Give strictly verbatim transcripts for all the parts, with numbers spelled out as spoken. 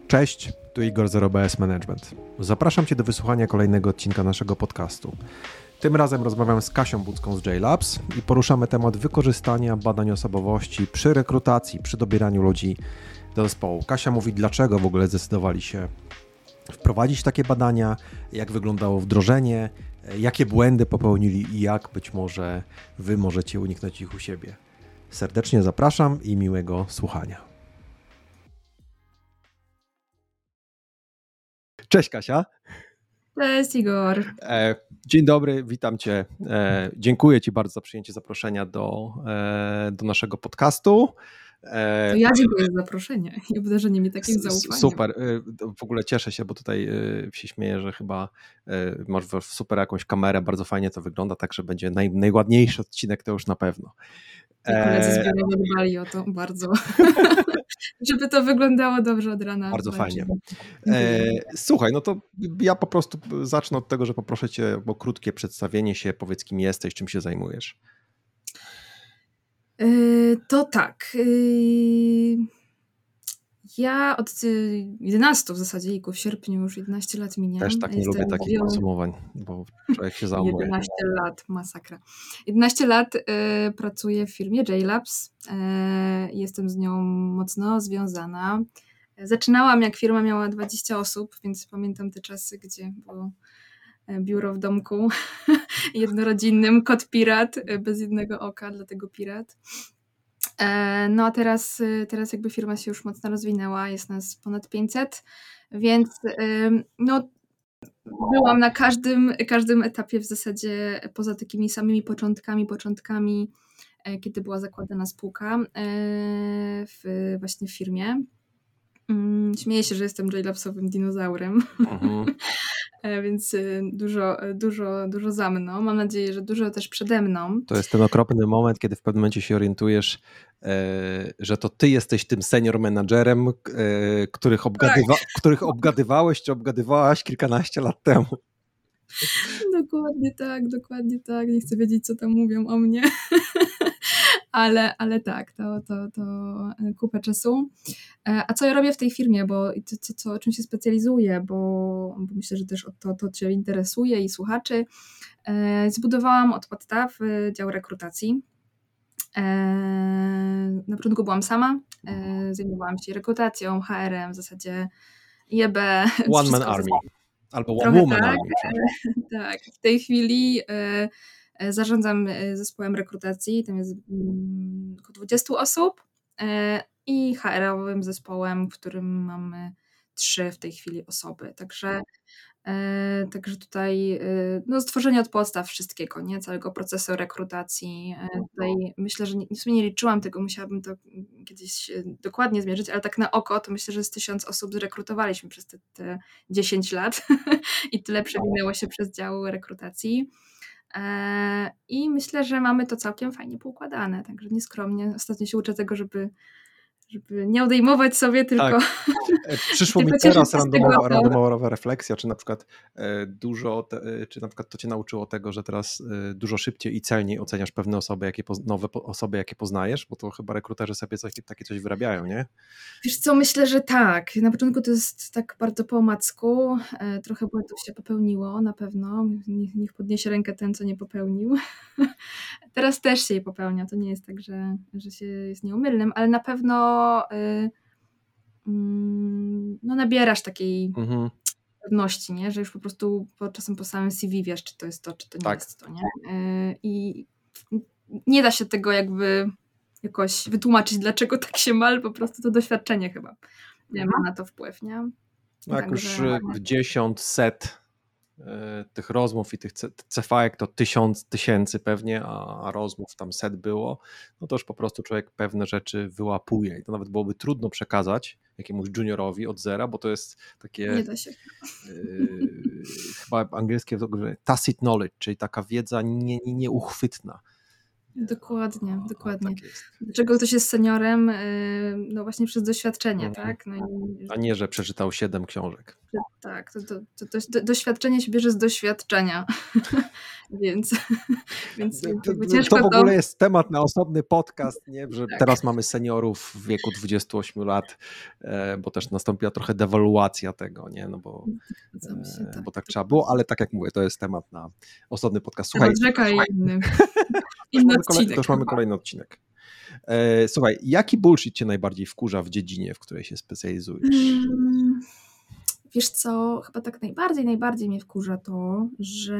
Cześć, tu Igor z zero B S Management. Zapraszam Cię do wysłuchania kolejnego odcinka naszego podcastu. Tym razem rozmawiam z Kasią Budzką z J-Labs i poruszamy temat wykorzystania badań osobowości przy rekrutacji, przy dobieraniu ludzi do zespołu. Kasia mówi, dlaczego w ogóle zdecydowali się wprowadzić takie badania, jak wyglądało wdrożenie, jakie błędy popełnili i jak być może Wy możecie uniknąć ich u siebie. Serdecznie zapraszam i miłego słuchania. Cześć Kasia. Cześć Igor. E, dzień dobry, witam Cię. E, dziękuję Ci bardzo za przyjęcie zaproszenia do, e, do naszego podcastu. E, to ja dziękuję za zaproszenie i obdarzenie mi takim zaufaniem. Super, w ogóle cieszę się, bo tutaj się śmieję, że chyba masz super jakąś kamerę, bardzo fajnie to wygląda, także będzie naj, najładniejszy odcinek, to już na pewno. Koledzy z biura dbali o to bardzo, żeby to wyglądało dobrze od rana. Bardzo fajnie. E, słuchaj, no to ja po prostu zacznę od tego, że poproszę Cię o krótkie przedstawienie się, powiedz kim jesteś, czym się zajmujesz. To tak. Ja od jedenastu w zasadzie, i w sierpniu już jedenaście lat minie. Też tak nie Jestem lubię takich podsumowań, bo człowiek się załamuje. jedenaście lat, masakra. jedenaście lat y, pracuję w firmie J-Labs. Y, jestem z nią mocno związana. Zaczynałam, jak firma miała dwadzieścia osób, więc pamiętam te czasy, gdzie było biuro w domku jednorodzinnym, kot pirat, bez jednego oka, dlatego pirat. No a teraz, teraz jakby firma się już mocno rozwinęła, jest nas ponad pięćset, więc no byłam na każdym, każdym etapie w zasadzie, poza takimi samymi początkami, początkami, kiedy była zakładana spółka w właśnie w firmie. Śmieję się, że jestem J-Labsowym dinozaurem, mhm. Więc dużo, dużo, dużo za mną. Mam nadzieję, że dużo też przede mną. To jest ten okropny moment, kiedy w pewnym momencie się orientujesz, że to ty jesteś tym senior menadżerem, których, obgadywa- tak. których obgadywałeś czy obgadywałaś kilkanaście lat temu. Dokładnie tak, dokładnie tak. Nie chcę wiedzieć, co tam mówią o mnie. Ale, ale tak, to, to, to kupę czasu. A co ja robię w tej firmie, bo co, co, czym się specjalizuję, bo, bo myślę, że też to, to Cię interesuje i słuchaczy. Zbudowałam od podstaw dział rekrutacji. Na początku byłam sama, zajmowałam się rekrutacją, H R-em, w zasadzie J B. One man army, albo one woman tak, army. Tak, w tej chwili zarządzam zespołem rekrutacji, tam jest około dwadzieścia osób i H R-owym zespołem, w którym mamy trzy w tej chwili osoby, także, także tutaj no, stworzenie od podstaw wszystkiego, nie? Całego procesu rekrutacji. Tutaj myślę, że nie, w sumie nie liczyłam tego, musiałabym to kiedyś dokładnie zmierzyć, ale tak na oko to myślę, że z tysiąc osób zrekrutowaliśmy przez te, te dziesięć lat i tyle przewinęło się przez dział rekrutacji. I myślę, że mamy to całkiem fajnie poukładane, także nieskromnie. Ostatnio się uczę tego, żeby, żeby nie odejmować sobie, tylko... Tak. Przyszło mi teraz randomowa, randomowa refleksja, czy na przykład dużo, te, czy na przykład to Cię nauczyło tego, że teraz dużo szybciej i celniej oceniasz pewne osoby, jakie nowe osoby, jakie poznajesz, bo to chyba rekruterzy sobie coś, takie coś wyrabiają, nie? Wiesz co, myślę, że tak. Na początku to jest tak bardzo po omacku, trochę błędów się popełniło, na pewno. Niech, niech podniesie rękę ten, co nie popełnił. Teraz też się je popełnia, to nie jest tak, że, że się jest nieomylnym, ale na pewno y, y, no nabierasz takiej mhm. pewności, nie? Że już po prostu po, czasem po samym C V wiesz, czy to jest to, czy to nie tak. jest to, nie? Y, I nie da się tego jakby jakoś wytłumaczyć, dlaczego tak się ma, ale po prostu to doświadczenie chyba nie ma na to wpływ, nie? No jak już w dziesiąt, set tych rozmów i tych C V-ek to tysiąc, tysięcy pewnie, a rozmów tam set było, no to już po prostu człowiek pewne rzeczy wyłapuje i to nawet byłoby trudno przekazać jakiemuś juniorowi od zera, bo to jest takie nie da się. Yy, chyba angielskie tacit knowledge, czyli taka wiedza nie, nie, nieuchwytna. Dokładnie, O, dokładnie. tak jest. Dlaczego ktoś jest seniorem? No właśnie przez doświadczenie, Mhm. tak? No i... A nie, że przeczytał siedem książek. Tak, to, to, to, to, to doświadczenie się bierze z doświadczenia, więc, więc To, jakby to, ciężko to w to... ogóle jest temat na osobny podcast, nie? Że Tak. teraz mamy seniorów w wieku dwudziestu ośmiu lat, e, bo też nastąpiła trochę dewaluacja tego, nie? No bo, Zgadzam się, e, tak. bo tak trzeba było, ale tak jak mówię, to jest temat na osobny podcast. Słuchaj, Słuchaj, rzeka i inny, to już inny mamy, kolej, odcinek. to już mamy kolejny odcinek. E, słuchaj, jaki bullshit cię najbardziej wkurza w dziedzinie, w której się specjalizujesz? Hmm, wiesz co, chyba tak najbardziej, najbardziej mnie wkurza to, że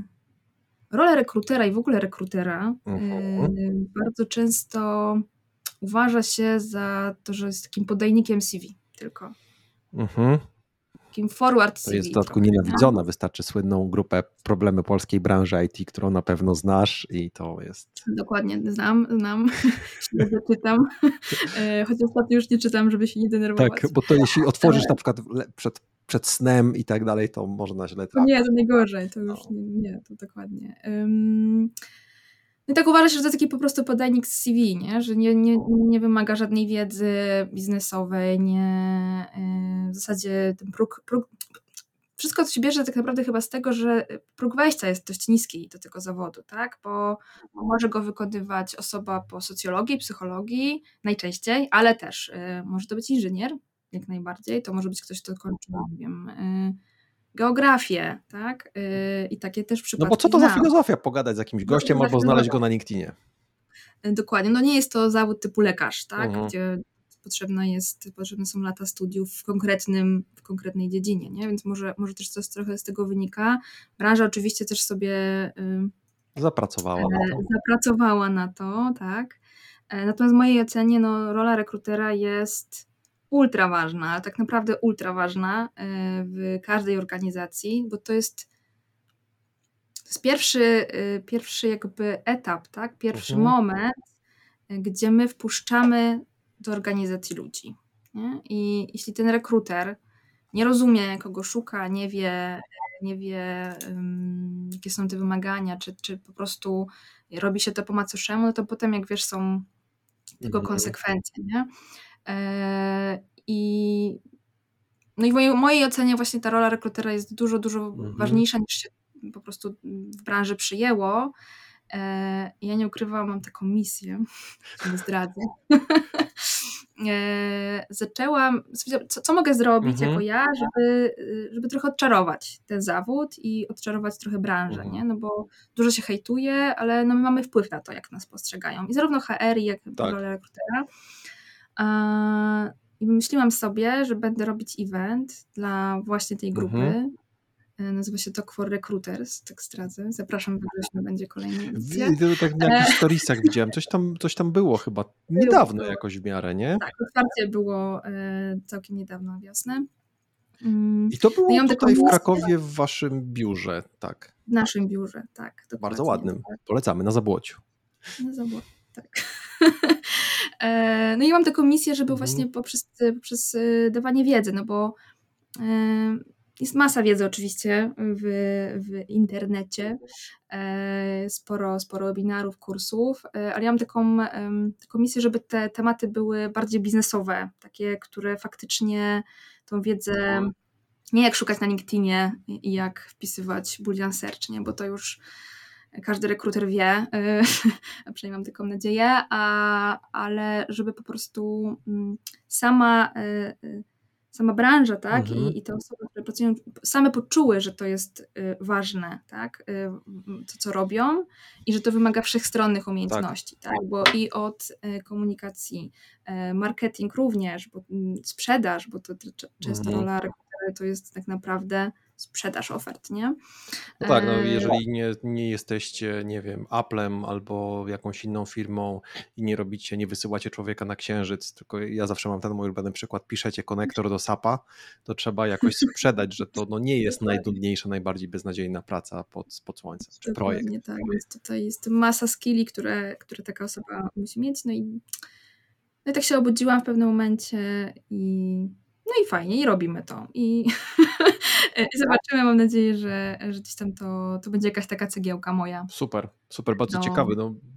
rola rekrutera i w ogóle rekrutera Mhm. y, bardzo często uważa się za to, że jest takim podajnikiem C V tylko. Mhm. Takim forward To C V. jest w dodatku trochę, nienawidzona. nie? Wystarczy słynną grupę Problemy polskiej branży I T, którą na pewno znasz i to jest... Dokładnie, znam, znam. Śledzę, czytam. E, Choć ostatnio już nie czytam, żeby się nie denerwować. Tak, bo to jeśli otworzysz Ale- na przykład le- przed, przed snem i tak dalej, to można źle To trafić. nie, to najgorzej, to już No. nie, nie, to dokładnie. Ym, No i tak uważa się, że to taki po prostu podajnik z C V, nie? Że nie, nie, nie wymaga żadnej wiedzy biznesowej, nie, y, w zasadzie ten próg, próg, wszystko to się bierze tak naprawdę chyba z tego, że próg wejścia jest dość niski do tego zawodu, tak? Bo może go wykonywać osoba po socjologii, psychologii najczęściej, ale też y, może to być inżynier, jak najbardziej, to może być ktoś, kto kończył, nie wiem, y, geografię, tak? Y, I takie też przypadki No bo co to za znam. filozofia pogadać z jakimś No to gościem za albo znaleźć filozofia. go na LinkedInie? Y, Dokładnie, no nie jest to zawód typu lekarz, tak? Mhm. Gdzie potrzebna jest, potrzebne są lata studiów w konkretnym, w konkretnej dziedzinie, nie? Więc może, może też coś trochę z tego wynika. Branża oczywiście też sobie y, Zapracowała na to. zapracowała na to, tak. E, Natomiast w mojej ocenie no, rola rekrutera jest ultra ważna, ale tak naprawdę ultra ważna e, w każdej organizacji, bo to jest, to jest pierwszy, e, pierwszy jakby etap, tak? Pierwszy Mhm. moment, e, gdzie my wpuszczamy do organizacji ludzi. Nie? I jeśli ten rekruter nie rozumie, kogo szuka, nie wie, nie wie um, jakie są te wymagania, czy, czy po prostu robi się to po macoszemu, no to potem, jak wiesz, są tego Mhm. konsekwencje, nie? E, I no i w mojej, mojej ocenie właśnie ta rola rekrutera jest dużo, dużo Mhm. ważniejsza, niż się po prostu w branży przyjęło. E, Ja nie ukrywam, mam taką misję, nie zdradzę. E, Zaczęłam, co, co mogę zrobić Mhm. jako ja, żeby, żeby trochę odczarować ten zawód i odczarować trochę branżę, Mhm. nie? No bo dużo się hejtuje, ale no my mamy wpływ na to, jak nas postrzegają. I zarówno H R, jak i Tak. rolę rekrutera. A, I wymyśliłam sobie, że będę robić event dla właśnie tej grupy. Mhm. E, Nazywa się Talk for Recruiters, tak zdradzę. Zapraszam, we wrześniu będzie kolejna edycja. I to tak na jakichś storiesach widziałem. Coś tam, coś tam było chyba niedawno było. jakoś w miarę, nie? Tak, otwarcie było e, całkiem niedawno, wiosnę. Mm, I to było no i mam taką tutaj w misję Krakowie w waszym biurze, tak. w naszym biurze, tak. Dokładnie. Bardzo ładnym. Polecamy, na Zabłociu. No zobacz, tak. E, No i mam taką misję, żeby Mhm. właśnie poprzez, poprzez e, dawanie wiedzy, no bo e, jest masa wiedzy oczywiście w, w internecie, e, sporo, sporo webinarów, kursów, e, ale ja mam taką, em, taką misję, żeby te tematy były bardziej biznesowe, takie, które faktycznie tą wiedzę, nie jak szukać na LinkedInie i i jak wpisywać Boolean search, nie, bo to już każdy rekruter wie, y, a przynajmniej mam taką nadzieję, a, ale żeby po prostu mm, sama, y, y, sama branża, tak, Mhm. i, i te osoby, które pracują, same poczuły, że to jest y, ważne, tak, y, to co robią i że to wymaga wszechstronnych umiejętności, tak, bo i od y, komunikacji, y, marketing również, bo mm, sprzedaż, bo to c- często Mhm. rola rekrutera to jest tak naprawdę sprzedaż ofert, nie? No tak, no E, jeżeli nie, nie jesteście, nie wiem, Applem albo jakąś inną firmą i nie robicie, nie wysyłacie człowieka na księżyc, tylko ja zawsze mam ten mój ulubiony przykład, piszecie konektor do sapa, to trzeba jakoś sprzedać, że to no nie jest najnudniejsza, najbardziej beznadziejna praca pod, pod słońcem, czy projekt. Dokładnie tak, więc tutaj jest masa skilli, które, które taka osoba musi mieć, no i, no i tak się obudziłam w pewnym momencie i no i fajnie, i robimy to. I, i zobaczymy, mam nadzieję, że, że gdzieś tam to, to będzie jakaś taka cegiełka moja. Super, super, bardzo No. ciekawy. No,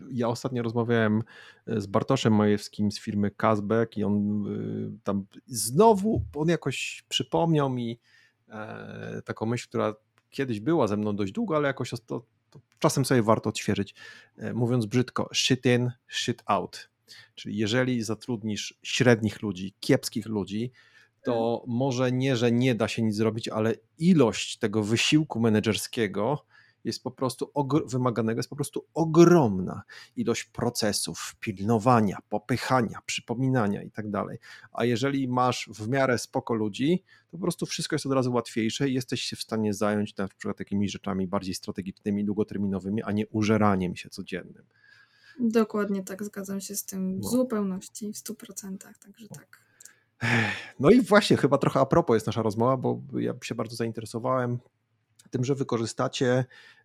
ja ostatnio rozmawiałem z Bartoszem Majewskim z firmy Kazbek i on tam znowu, on jakoś przypomniał mi e, taką myśl, która kiedyś była ze mną dość długo, ale jakoś to, to czasem sobie warto odświeżyć. E, mówiąc brzydko, shit in, shit out. Czyli jeżeli zatrudnisz średnich ludzi, kiepskich ludzi, to może nie, że nie da się nic zrobić, ale ilość tego wysiłku menedżerskiego jest po prostu ogr- wymaganego jest po prostu ogromna. Ilość procesów, pilnowania, popychania, przypominania i tak dalej. A jeżeli masz w miarę spoko ludzi, to po prostu wszystko jest od razu łatwiejsze i jesteś się w stanie zająć na przykład takimi rzeczami bardziej strategicznymi, długoterminowymi, a nie użeraniem się codziennym. Dokładnie tak, zgadzam się z tym w No. zupełności, w stu procentach, także tak. No i właśnie, chyba trochę a propos jest nasza rozmowa, bo ja się bardzo zainteresowałem tym, że wykorzystacie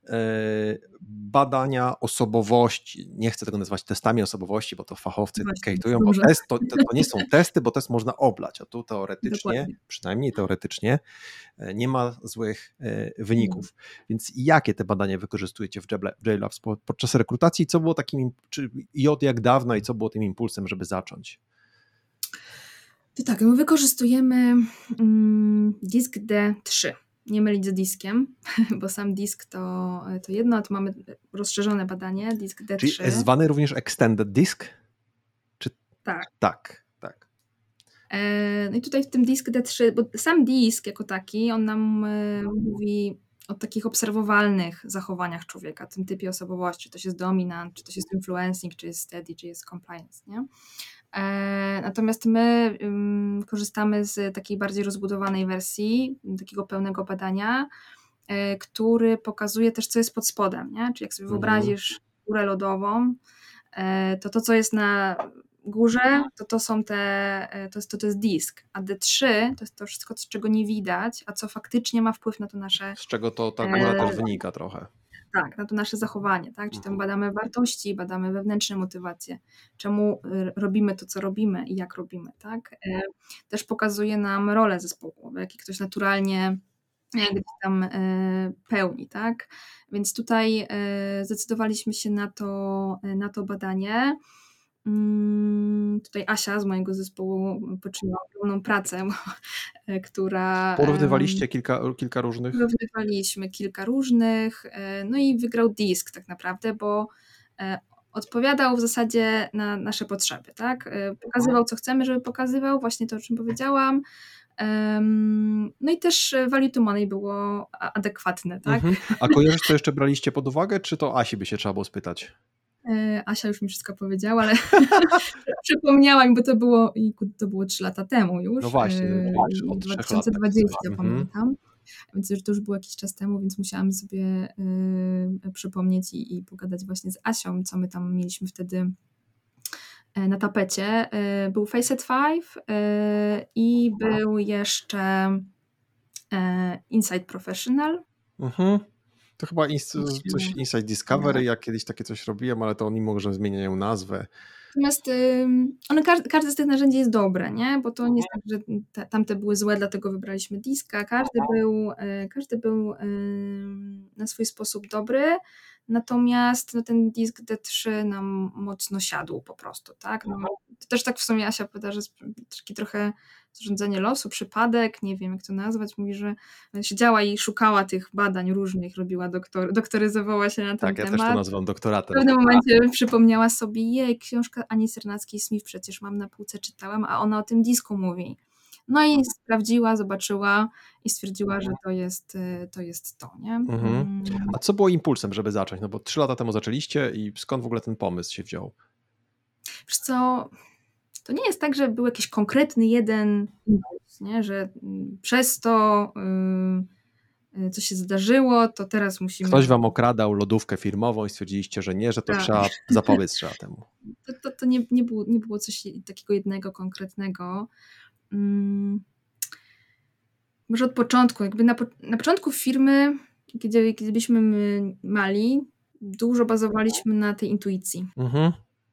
badania osobowości. Nie chcę tego nazywać testami osobowości, bo to fachowcy kejtują, bo test to, to, to nie są testy, bo test można oblać, a tu teoretycznie, Dokładnie. przynajmniej teoretycznie, nie ma złych wyników. Hmm. Więc jakie te badania wykorzystujecie w JLabs podczas rekrutacji? Co było takim, czy i od jak dawna i co było tym impulsem, żeby zacząć? To tak, my wykorzystujemy mm, disk D trzy. Nie mylić z diskiem, bo sam disk to, to jedno, a tu mamy rozszerzone badanie, disk D trzy. Czyli zwany również extended disk? Czy... Tak. Tak, tak. E, no i tutaj w tym disk D trzy, bo sam disk jako taki, on nam e, mówi o takich obserwowalnych zachowaniach człowieka, tym typie osobowości, czy to jest dominant, czy to jest influencing, czy jest steady, czy jest compliance, nie? Natomiast my um, korzystamy z takiej bardziej rozbudowanej wersji, takiego pełnego badania, y, który pokazuje też, co jest pod spodem, nie? Czyli jak sobie wyobrazisz górę lodową, y, to to, co jest na górze, to to są te, to jest, to, to jest disk, a D trzy to jest to wszystko, czego nie widać, a co faktycznie ma wpływ na to nasze... Z czego to ta góra e... też wynika trochę. Tak, na to nasze zachowanie, tak? Czyli tam badamy wartości, badamy wewnętrzne motywacje, czemu robimy to, co robimy i jak robimy, tak? Też pokazuje nam rolę zespołową, jakie ktoś naturalnie gdzieś tam pełni, tak? Więc tutaj zdecydowaliśmy się na to, na to badanie. Tutaj Asia z mojego zespołu poczyniła ogromną pracę, która... Porównywaliście kilka, kilka różnych? Porównywaliśmy kilka różnych, no i wygrał disk tak naprawdę, bo odpowiadał w zasadzie na nasze potrzeby, tak? Pokazywał, co chcemy, żeby pokazywał, właśnie to, o czym powiedziałam. No i też value to money było adekwatne, tak? Mhm. A kojarzysz, co jeszcze braliście pod uwagę, czy to Asi by się trzeba było spytać? Asia już mi wszystko powiedziała, ale przypomniała mi, bo to było, to było trzy lata temu już. No właśnie, od dwa tysiące dwudziestego lat, pamiętam. Mhm. Więc już to już było jakiś czas temu, więc musiałam sobie y, przypomnieć i, i pogadać właśnie z Asią, co my tam mieliśmy wtedy na tapecie. Y, był Faceit pięć y, i był jeszcze y, Insight Professional. Mhm. To chyba ins- coś Insight Discovery, ja kiedyś takie coś robiłem, ale to oni może zmieniają nazwę. Natomiast um, one, każdy, każde z tych narzędzi jest dobre, nie? Bo to nie jest tak, że te, tamte były złe, dlatego wybraliśmy diska. Każdy był, każdy był um, na swój sposób dobry, natomiast no, ten disk D trzy nam mocno siadł po prostu, tak? No, to też tak w sumie Asia powiada, że taki trochę zarządzanie losu, przypadek, nie wiem jak to nazwać, mówi, że siedziała i szukała tych badań różnych, robiła doktor, doktoryzowała się na ten tak, temat. Tak, ja też to nazywam doktoratem. W pewnym momencie przypomniała sobie, jej, książka Ani Sernackiej-Smith przecież mam na półce, czytałam, a ona o tym disku mówi. No i sprawdziła, zobaczyła i stwierdziła, że to jest to, jest to nie? Mhm. A co było impulsem, żeby zacząć? No bo trzy lata temu zaczęliście i skąd w ogóle ten pomysł się wziął? Wiesz co, to nie jest tak, że był jakiś konkretny jeden impuls, nie? Że przez to yy, co się zdarzyło, to teraz musimy... Ktoś wam okradał lodówkę firmową i stwierdziliście, że nie, że to tak. trzeba zapobiec trzeba temu. To, to, to nie, nie, było, nie było coś takiego jednego konkretnego. Hmm. Może od początku, jakby na, na początku firmy, kiedy, kiedy byliśmy mali, dużo bazowaliśmy na tej intuicji, mhm.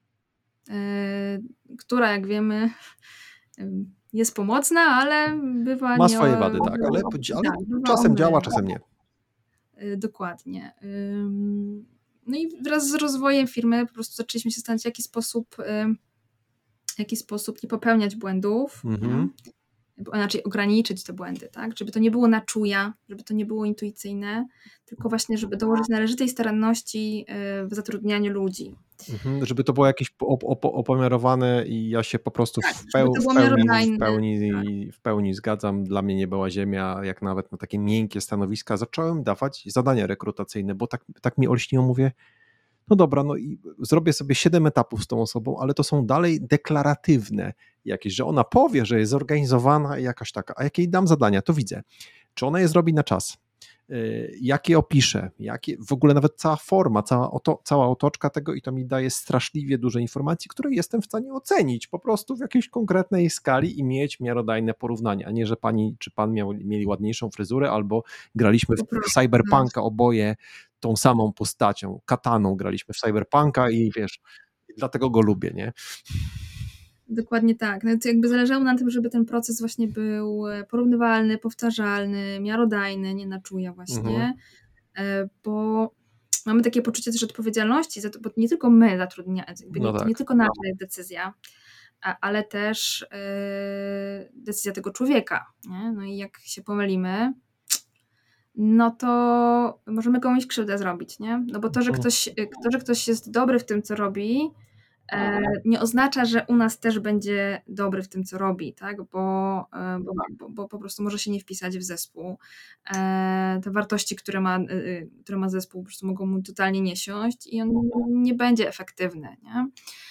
y, która jak wiemy jest pomocna, ale bywa... Ma nie, swoje wady, tak, ale, ale tak, czasem działa, czasem nie. Y, dokładnie. Y, No i wraz z rozwojem firmy po prostu zaczęliśmy się zastanawiać, w jaki sposób, w jaki sposób nie popełniać błędów, Mhm. nie? Inaczej ograniczyć te błędy, tak? Żeby to nie było na czuja, żeby to nie było intuicyjne, tylko właśnie, żeby dołożyć należytej staranności w zatrudnianiu ludzi. Mhm, żeby to było jakieś op- op- opomiarowane i ja się po prostu Tak, w, żeby peł- to w, było pełni, w, miarodajne. pełni, w pełni zgadzam. Dla mnie nie była ziemia, jak nawet na takie miękkie stanowiska zacząłem dawać zadania rekrutacyjne, bo tak, tak mi olśniło, mówię, no dobra, no i zrobię sobie siedem etapów z tą osobą, ale to są dalej deklaratywne jakieś, że ona powie, że jest zorganizowana i jakaś taka, a jak jej dam zadania, to widzę, czy ona je zrobi na czas, jakie opiszę, jakie, w ogóle nawet cała forma, cała, oto, cała otoczka tego i to mi daje straszliwie dużo informacji, które jestem w stanie ocenić po prostu w jakiejś konkretnej skali i mieć miarodajne porównania, a nie, że pani czy pan miał, mieli ładniejszą fryzurę albo graliśmy w, w Cyberpunka oboje tą samą postacią, kataną graliśmy w Cyberpunka i wiesz, dlatego go lubię, nie? Dokładnie tak. No to jakby zależało na tym, żeby ten proces właśnie był porównywalny, powtarzalny, miarodajny, nie na czuja właśnie, mhm. bo mamy takie poczucie też odpowiedzialności za to, bo nie tylko my zatrudniamy, no nie, tak. nie tylko nasza jest decyzja, ale też yy, decyzja tego człowieka, nie? No i jak się pomylimy, no to możemy komuś krzywdę zrobić, nie? No bo to, że ktoś, to, że ktoś jest dobry w tym, co robi, nie oznacza, że u nas też będzie dobry w tym, co robi, tak? Bo, bo, bo, bo po prostu może się nie wpisać w zespół. Te wartości, które ma, które ma zespół, po prostu mogą mu totalnie nie siąść i on nie będzie efektywny, nie?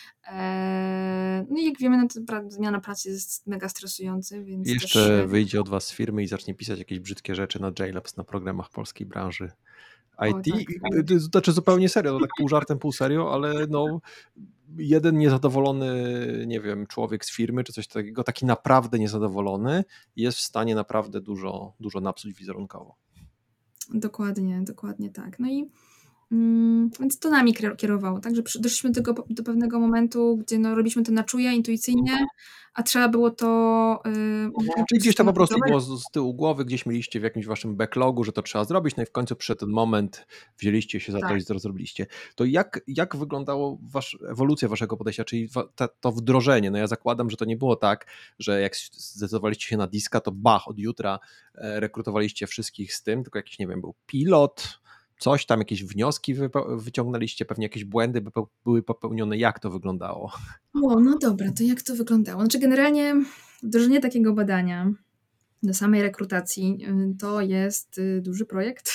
No i jak wiemy, no to zmiana pracy jest mega stresujący, więc jeszcze też... wyjdzie od was z firmy i zacznie pisać jakieś brzydkie rzeczy na JLabs, na programach polskiej branży I T. O, tak. To znaczy zupełnie serio, to tak pół żartem, pół serio, ale no jeden niezadowolony, nie wiem, człowiek z firmy, czy coś takiego, taki naprawdę niezadowolony, jest w stanie naprawdę dużo, dużo napsuć wizerunkowo. Dokładnie, dokładnie tak. No i mm, więc to nami kierowało, tak, że doszliśmy do, tego, do pewnego momentu, gdzie no, robiliśmy to na czuje, intuicyjnie, a trzeba było to... Yy, Czyli gdzieś to po prostu było z, z tyłu głowy, gdzieś mieliście w jakimś waszym backlogu, że to trzeba zrobić, no i w końcu przyszedł ten moment, wzięliście się za tak. to i to zrobiliście. To jak, jak wyglądało wasz, ewolucja waszego podejścia, czyli ta, to wdrożenie? No ja zakładam, że to nie było tak, że jak zdecydowaliście się na Diska, to bach, od jutra rekrutowaliście wszystkich z tym, tylko jakiś, nie wiem, był pilot, coś tam, jakieś wnioski wyciągnęliście, pewnie jakieś błędy były popełnione. Jak to wyglądało? O, no dobra, to jak to wyglądało? Znaczy generalnie wdrożenie takiego badania do samej rekrutacji to jest duży projekt.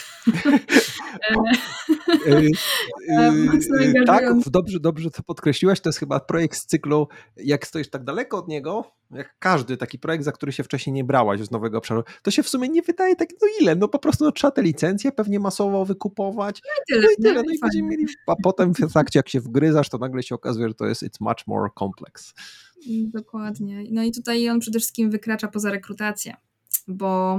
Tak, dobrze, dobrze to podkreśliłaś, to jest chyba projekt z cyklu, jak stoisz tak daleko od niego, jak każdy taki projekt, za który się wcześniej nie brałaś z nowego obszaru, to się w sumie nie wydaje tak, no ile, no po prostu no, trzeba te licencje pewnie masowo wykupować, no i tyle, no i, tyle, no i będziemy mieli, a potem w trakcie jak się wgryzasz, to nagle się okazuje, że to jest it's much more complex. Dokładnie, no i tutaj on przede wszystkim wykracza poza rekrutację, bo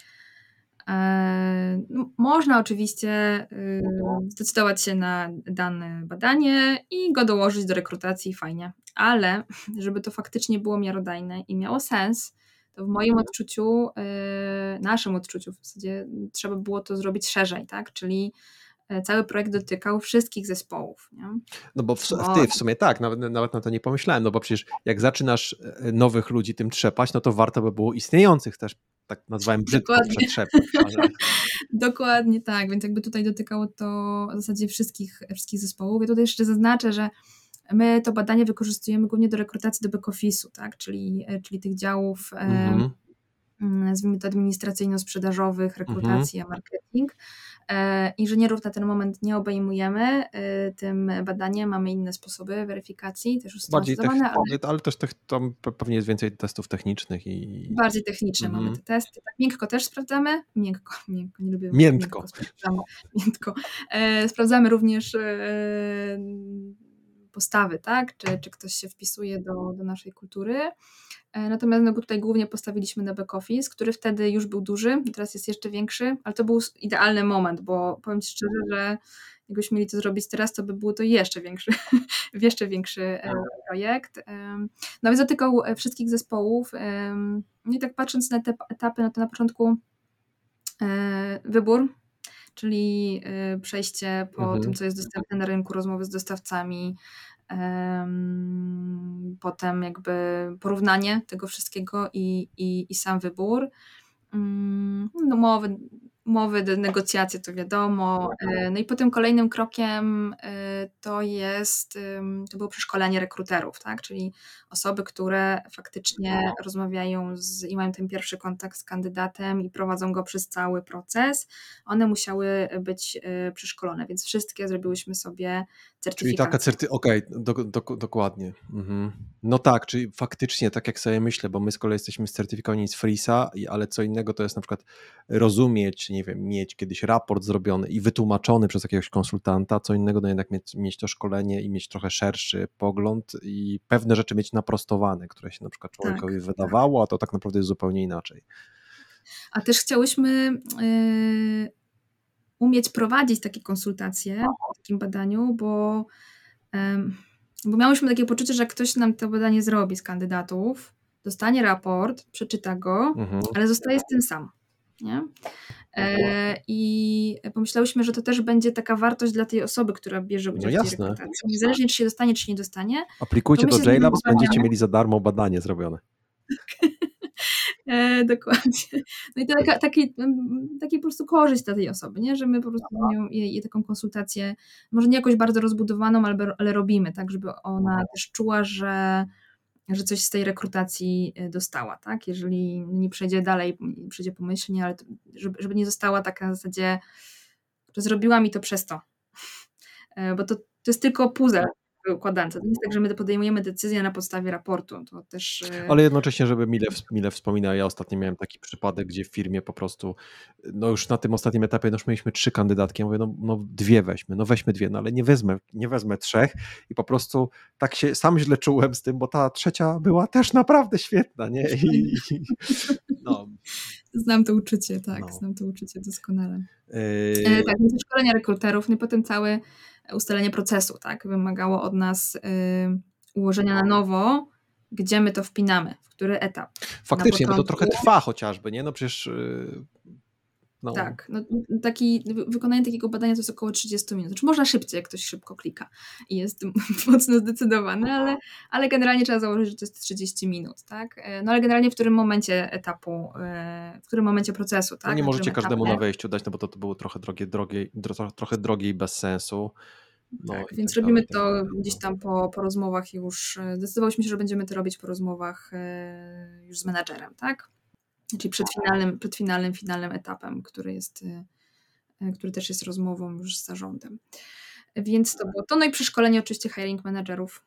no, można oczywiście zdecydować się na dane badanie i go dołożyć do rekrutacji, fajnie, ale żeby to faktycznie było miarodajne i miało sens, to w moim odczuciu, naszym odczuciu w zasadzie trzeba było to zrobić szerzej, tak, czyli cały projekt dotykał wszystkich zespołów. Nie? No bo w, w ty w sumie tak, nawet, nawet na to nie pomyślałem, no bo przecież jak zaczynasz nowych ludzi tym trzepać, no to warto by było istniejących też, tak nazwałem brzydko, przetrzepić. Ale... Dokładnie tak, więc jakby tutaj dotykało to w zasadzie wszystkich, wszystkich zespołów. Ja tutaj jeszcze zaznaczę, że my to badanie wykorzystujemy głównie do rekrutacji do back-office'u, tak? czyli, czyli tych działów mm-hmm. nazwijmy to administracyjno-sprzedażowych, rekrutacji, mm-hmm. a marketing. Inżynierów na ten moment nie obejmujemy tym badaniem, mamy inne sposoby weryfikacji, też ustabilizowane. Ale... ale też te, tam pewnie jest więcej testów technicznych. i Bardziej techniczne mm. mamy te testy. Tak, miękko też sprawdzamy. Miękko, miękko, nie lubię. Miętko. Miękko sprawdzamy. Miętko. E, sprawdzamy również e, postawy, tak, czy, czy ktoś się wpisuje do, do naszej kultury. Natomiast no, tutaj głównie postawiliśmy na back office, który wtedy już był duży, teraz jest jeszcze większy, ale to był idealny moment, bo powiem Ci szczerze, że jakbyśmy mieli to zrobić teraz, to by było to jeszcze większy, jeszcze większy projekt. No więc dotykał wszystkich zespołów. No i tak patrząc na te etapy, no to na początku wybór, czyli przejście po Mhm. tym, co jest dostępne na rynku, rozmowy z dostawcami, potem jakby porównanie tego wszystkiego i, i, i sam wybór. No, umowy, umowy, negocjacje to wiadomo. No i potem kolejnym krokiem to jest, to było przeszkolenie rekruterów, tak? Czyli osoby, które faktycznie rozmawiają z, i mają ten pierwszy kontakt z kandydatem i prowadzą go przez cały proces. One musiały być przeszkolone, więc wszystkie zrobiłyśmy sobie certyfikację. Czyli taka certy... Okej, okay, do, do, dokładnie. Mhm. No tak, czyli faktycznie, tak jak sobie myślę, bo my z kolei jesteśmy certyfikowani z Freesa, ale co innego to jest na przykład rozumieć, nie wiem, mieć kiedyś raport zrobiony i wytłumaczony przez jakiegoś konsultanta, co innego to jednak mieć, mieć to szkolenie i mieć trochę szerszy pogląd i pewne rzeczy mieć naprostowane, które się na przykład człowiekowi tak, wydawało, tak. A to tak naprawdę jest zupełnie inaczej. A też chciałyśmy yy, umieć prowadzić takie konsultacje w takim badaniu, bo, yy, bo miałyśmy takie poczucie, że ktoś nam to badanie zrobi z kandydatów, dostanie raport, przeczyta go, mhm. ale zostaje z tym sam. Nie? E, I pomyślałyśmy, że to też będzie taka wartość dla tej osoby, która bierze udział no w tej rekrutacji. Niezależnie, czy się dostanie, czy nie dostanie. Aplikujcie do J-Labs, będziecie mieli za darmo badanie zrobione. E, dokładnie. No i to taka, taki, taki po prostu korzyść dla tej osoby, nie? Że my po prostu jej, jej taką konsultację, może nie jakoś bardzo rozbudowaną, ale, ale robimy, tak, żeby ona też czuła, że że coś z tej rekrutacji dostała, tak? Jeżeli nie przejdzie dalej, nie przejdzie pomyślnie, ale to, żeby, żeby nie została taka na zasadzie, że zrobiła mi to przez to. Bo to, to jest tylko puzzle układance. To nie jest tak, że my podejmujemy decyzję na podstawie raportu. To też... Ale jednocześnie, żeby mile, mile wspominał, ja ostatnio miałem taki przypadek, gdzie w firmie po prostu, no już na tym ostatnim etapie, no już mieliśmy trzy kandydatki, ja mówię, no, no dwie weźmy, no weźmy dwie, no ale nie wezmę, nie wezmę trzech i po prostu tak się sam źle czułem z tym, bo ta trzecia była też naprawdę świetna, nie? I, i, no. Znam to uczucie, tak, no. znam to uczucie doskonale. Yy... E, tak, no to szkolenia rekruterów, no i potem całe ustalenie procesu, tak, wymagało od nas y, ułożenia na nowo, gdzie my to wpinamy, w który etap. Faktycznie, bo to trochę trwa chociażby, nie? No przecież... Yy, no. Tak, no, taki, wykonanie takiego badania to jest około trzydzieści minut. Znaczy można szybciej, jak ktoś szybko klika i jest mocno zdecydowany, ale, ale generalnie trzeba założyć, że to jest trzydzieści minut, tak? No ale generalnie w którym momencie etapu, w którym momencie procesu, tak? No nie możecie każdemu etapie. Na wejściu dać, no bo to, to było trochę drogie, drogie, trochę drogie i bez sensu. No, tak, więc tak robimy dalej, to gdzieś tam po, po rozmowach już, zdecydowałyśmy się, że będziemy to robić po rozmowach już z menadżerem, tak? Czyli przed finalnym, przed finalnym, finalnym etapem, który jest, który też jest rozmową już z zarządem. Więc to było to, no i przeszkolenie oczywiście hiring managerów.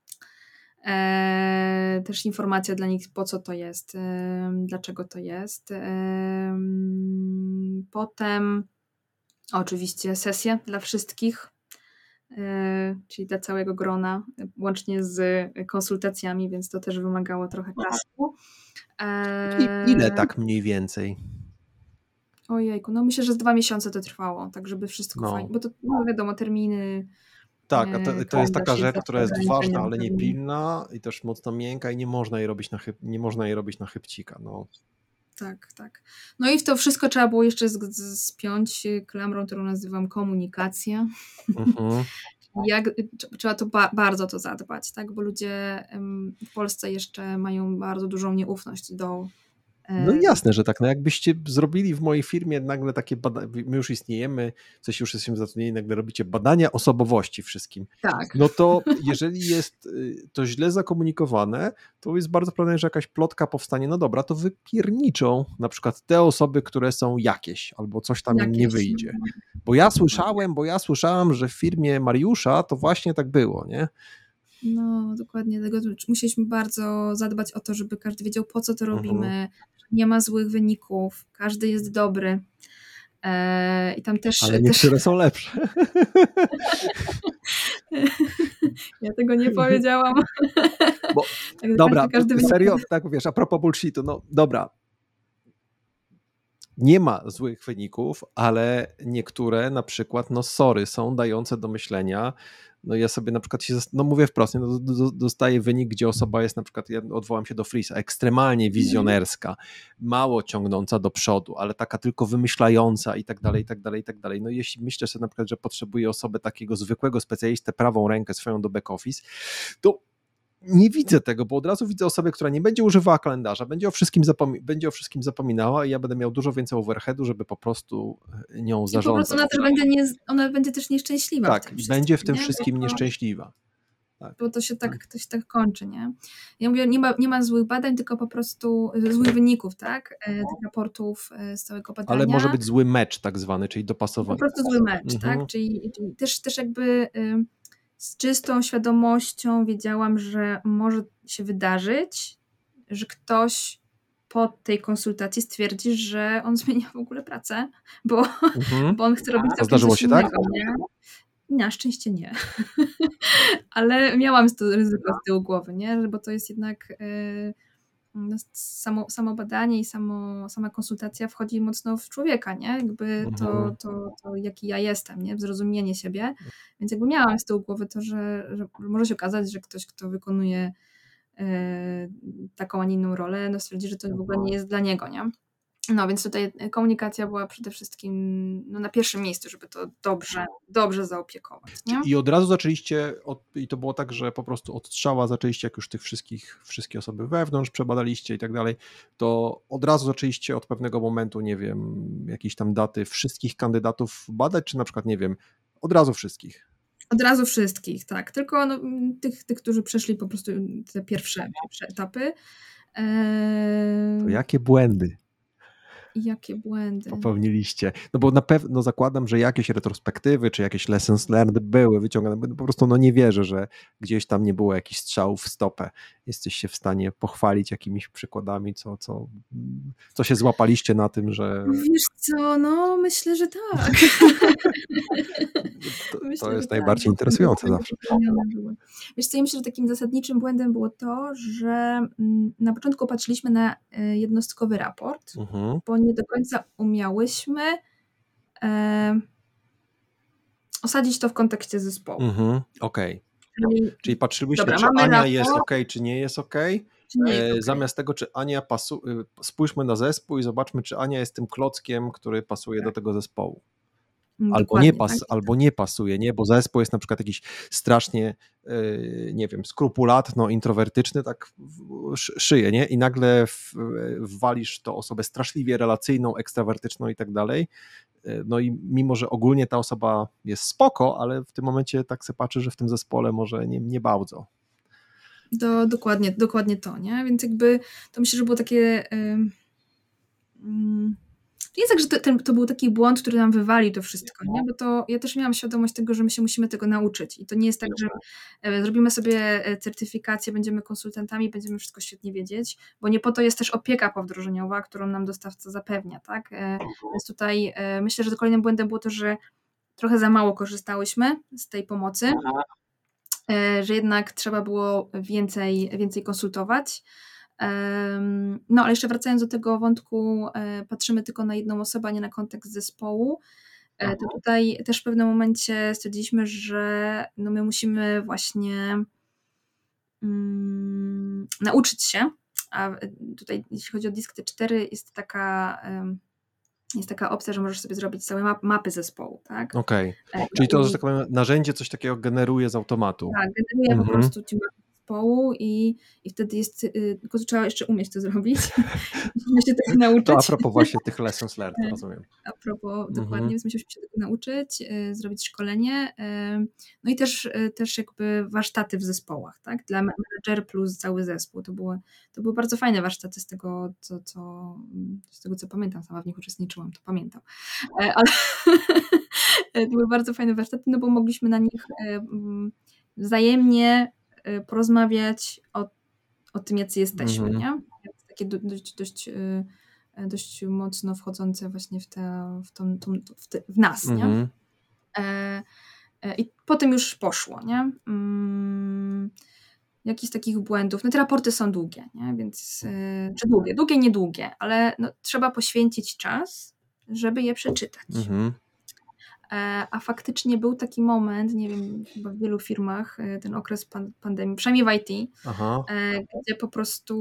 E, też informacja dla nich, po co to jest, e, dlaczego to jest. E, potem oczywiście sesje dla wszystkich, czyli dla całego grona, łącznie z konsultacjami, więc to też wymagało trochę czasu. I ile tak mniej więcej? Ojejku, no myślę, że z dwa miesiące to trwało, tak żeby wszystko no. fajnie, bo to no wiadomo, terminy. Tak, a to, to jest taka rzecz, która jest ważna, ale nie pilna i też mocno miękka i nie można jej robić na, chyb, nie można jej robić na chybcika. No. Tak, tak. No i w to wszystko trzeba było jeszcze spiąć klamrą, którą nazywam komunikacja. Mhm. Jak, trzeba to ba- bardzo to zadbać, tak? Bo ludzie w Polsce jeszcze mają bardzo dużą nieufność do... No jasne, że tak. No jakbyście zrobili w mojej firmie nagle takie badania, my już istniejemy, coś już jesteśmy zatrudnieni, nagle robicie badania osobowości wszystkim. Tak. No to jeżeli jest to źle zakomunikowane, to jest bardzo prawdopodobne, że jakaś plotka powstanie. No dobra, to wypierniczą na przykład te osoby, które są jakieś, albo coś tam jakieś. Im nie wyjdzie. Bo ja słyszałem, bo ja słyszałam, że w firmie Mariusza to właśnie tak było, nie? No, dokładnie. Tego musieliśmy bardzo zadbać o to, żeby każdy wiedział, po co to robimy. Mhm. Nie ma złych wyników, każdy jest dobry. E, i tam też... Ale niektóre też... są lepsze. Ja tego nie powiedziałam. Bo, tak, dobra, każdy serio, tak wiesz, a propos bullshitu, no dobra. Nie ma złych wyników, ale niektóre na przykład, no sorry, są dające do myślenia. no ja sobie na przykład się, no mówię wprost, nie, no, do, dostaję wynik, gdzie osoba jest na przykład, ja odwołam się do Freeza, ekstremalnie wizjonerska, mało ciągnąca do przodu, ale taka tylko wymyślająca i tak dalej, i tak dalej, i tak dalej. No jeśli myślę sobie na przykład, że potrzebuję osoby takiego zwykłego specjalistę, prawą rękę swoją do back office, to nie widzę tego, bo od razu widzę osobę, która nie będzie używała kalendarza, będzie o wszystkim, zapomi- będzie o wszystkim zapominała i ja będę miał dużo więcej overheadu, żeby po prostu nią I zarządzać. po prostu ona też będzie, nie, ona będzie też nieszczęśliwa. Tak, w tym i będzie w tym nie? wszystkim Bo to, nieszczęśliwa. Tak. Bo to się tak, to się tak kończy, nie? Ja mówię, nie ma, nie ma złych badań, tylko po prostu złych wyników, tak? Tych raportów z całego badania. Ale może być zły mecz tak zwany, czyli dopasowanie. Po prostu zły mecz, mhm. tak? Czyli, czyli też, też jakby y, z czystą świadomością wiedziałam, że może się wydarzyć, że ktoś po tej konsultacji stwierdzi, że on zmienia w ogóle pracę, bo, mhm. bo on chce robić coś innego, się tak? nie? Na szczęście nie. Ale miałam to ryzyko z tyłu głowy, nie? Bo to jest jednak yy, samo, samo badanie i samo, sama konsultacja wchodzi mocno w człowieka, nie? Jakby to, to, to jaki ja jestem, nie? Zrozumienie siebie. Więc jakby miałam z tyłu głowy to, że, że może się okazać, że ktoś, kto wykonuje yy, taką, a nie inną rolę, no stwierdzi, że to w ogóle nie jest dla niego, nie? No więc tutaj komunikacja była przede wszystkim no, na pierwszym miejscu, żeby to dobrze, dobrze zaopiekować. Nie? I od razu zaczęliście, od, i to było tak, że po prostu od strzała zaczęliście, jak już tych wszystkich, wszystkie osoby wewnątrz przebadaliście i tak dalej, to od razu zaczęliście od pewnego momentu, nie wiem, jakiejś tam daty wszystkich kandydatów badać, czy na przykład, nie wiem, od razu wszystkich? Od razu wszystkich, tak. Tylko no, tych, tych, którzy przeszli po prostu te pierwsze, pierwsze etapy. Eee... To jakie błędy? Jakie błędy popełniliście? No bo na pewno zakładam, że jakieś retrospektywy, czy jakieś lessons learned były wyciągane. Po prostu no nie wierzę, że gdzieś tam nie było jakichś strzałów w stopę. Jesteście w stanie pochwalić jakimiś przykładami, co, co, co się złapaliście na tym, że... Wiesz co, no myślę, że tak. to, myślę, to jest najbardziej tak. interesujące zawsze. Wiesz co, ja myślę, że takim zasadniczym błędem było to, że na początku patrzyliśmy na jednostkowy raport, mhm. bo nie do końca umiałyśmy e, osadzić to w kontekście zespołu. Mhm. Okej. Okay. Czyli, Czyli patrzylibyście, dobra, czy Ania raport, jest ok, czy nie jest ok. Nie jest okay. Zamiast tego, czy Ania pasuje, spójrzmy na zespół i zobaczmy, czy Ania jest tym klockiem, który pasuje tak. do tego zespołu. Albo nie, pas, tak? albo nie pasuje, nie? Bo zespół jest na przykład jakiś strasznie, yy, nie wiem, skrupulatno, introwertyczny, tak szyje, nie? I nagle w, wwalisz to osobę straszliwie relacyjną, ekstrawertyczną i tak dalej. No i mimo, że ogólnie ta osoba jest spoko, ale w tym momencie tak się patrzy, że w tym zespole może nie, nie bardzo. Do, dokładnie, dokładnie to, nie? Więc jakby to myślę, że było takie... Yy, yy. Nie jest tak, że to, ten, to był taki błąd, który nam wywali to wszystko, nie? Bo to ja też miałam świadomość tego, że my się musimy tego nauczyć i to nie jest tak, że e, zrobimy sobie certyfikację, będziemy konsultantami, będziemy wszystko świetnie wiedzieć, bo nie po to jest też opieka powdrożeniowa, którą nam dostawca zapewnia, tak? E, więc tutaj e, myślę, że kolejnym błędem było to, że trochę za mało korzystałyśmy z tej pomocy, e, że jednak trzeba było więcej, więcej konsultować. No, ale jeszcze wracając do tego wątku, patrzymy tylko na jedną osobę, a nie na kontekst zespołu, to tutaj też w pewnym momencie stwierdziliśmy, że no my musimy właśnie um, nauczyć się, a tutaj jeśli chodzi o Disk T cztery jest taka, jest taka opcja, że możesz sobie zrobić całe map, mapy zespołu, tak? Okej, okay. Czyli to, że tak powiem, narzędzie coś takiego generuje z automatu. Tak, generuje mhm. po prostu ci mapy zespołu i, i wtedy jest, yy, tylko trzeba jeszcze umieć to zrobić. Musimy się tego nauczyć. To a propos właśnie tych lessons learned, rozumiem. A propos, dokładnie, mm-hmm. więc musieliśmy się tego nauczyć, yy, zrobić szkolenie, yy, no i też, yy, też jakby warsztaty w zespołach, tak, dla menedżer plus cały zespół. To były, to były bardzo fajne warsztaty z tego, co, co, z tego, co pamiętam, sama w nich uczestniczyłam, to pamiętam. Yy, ale to były bardzo fajne warsztaty, no bo mogliśmy na nich yy, wzajemnie porozmawiać o, o tym, jacy jesteśmy, mm-hmm. nie? Takie dość, dość, dość mocno wchodzące właśnie w, te, w, tą, tą, w, te, w nas, mm-hmm. nie? E, e, I potem już poszło, nie? Mm, jakich z takich błędów? No te raporty są długie, nie? Więc, e, czy długie? Długie, niedługie, ale no, trzeba poświęcić czas, żeby je przeczytać. Mm-hmm. a faktycznie był taki moment, nie wiem, chyba w wielu firmach, ten okres pan- pandemii, przynajmniej w I T, Aha. gdzie po prostu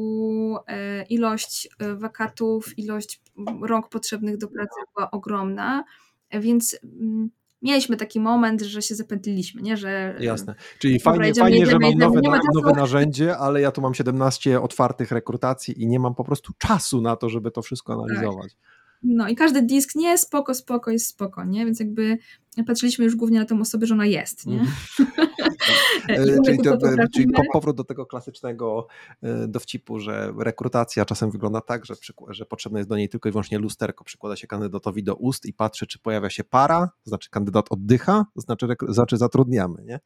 ilość wakatów, ilość rąk potrzebnych do pracy była ogromna, więc mieliśmy taki moment, że się zapętliliśmy, nie? Że Jasne. Czyli dobra, fajnie, jedziemy, fajnie, jedziemy, że mam jedziemy, nowe, nie ma na, czasu. nowe narzędzie, ale ja tu mam siedemnaście otwartych rekrutacji i nie mam po prostu czasu na to, żeby to wszystko analizować. Tak. No i każdy disk, nie, spoko, spoko, jest spoko, nie? Więc jakby patrzyliśmy już głównie na tę osobę, że ona jest, nie? Mm-hmm. czyli, to, czyli po, powrót do tego klasycznego dowcipu, że rekrutacja czasem wygląda tak, że, przyk- że potrzebne jest do niej tylko i wyłącznie lusterko. Przykłada się kandydatowi do ust i patrzy, czy pojawia się para, to znaczy kandydat oddycha, to znaczy, rekru- znaczy zatrudniamy, nie?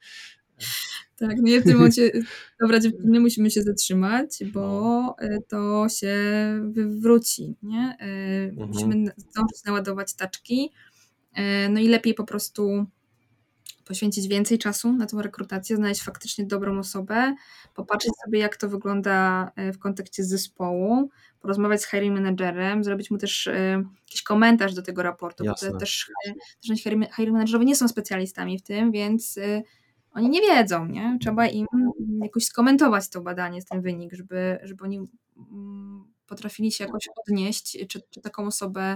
Tak, no i w tym momencie, dobra dziewczyny, musimy się zatrzymać, bo to się wywróci, nie? Musimy mhm. zdążyć naładować taczki, no i lepiej po prostu poświęcić więcej czasu na tą rekrutację, znaleźć faktycznie dobrą osobę, popatrzeć sobie, jak to wygląda w kontekście zespołu, porozmawiać z hiring managerem, zrobić mu też jakiś komentarz do tego raportu, Jasne. bo to też, też hiring managerowie nie są specjalistami w tym, więc oni nie wiedzą, nie? Trzeba im jakoś skomentować to badanie, ten wynik, żeby, żeby oni potrafili się jakoś odnieść, czy, czy taką osobę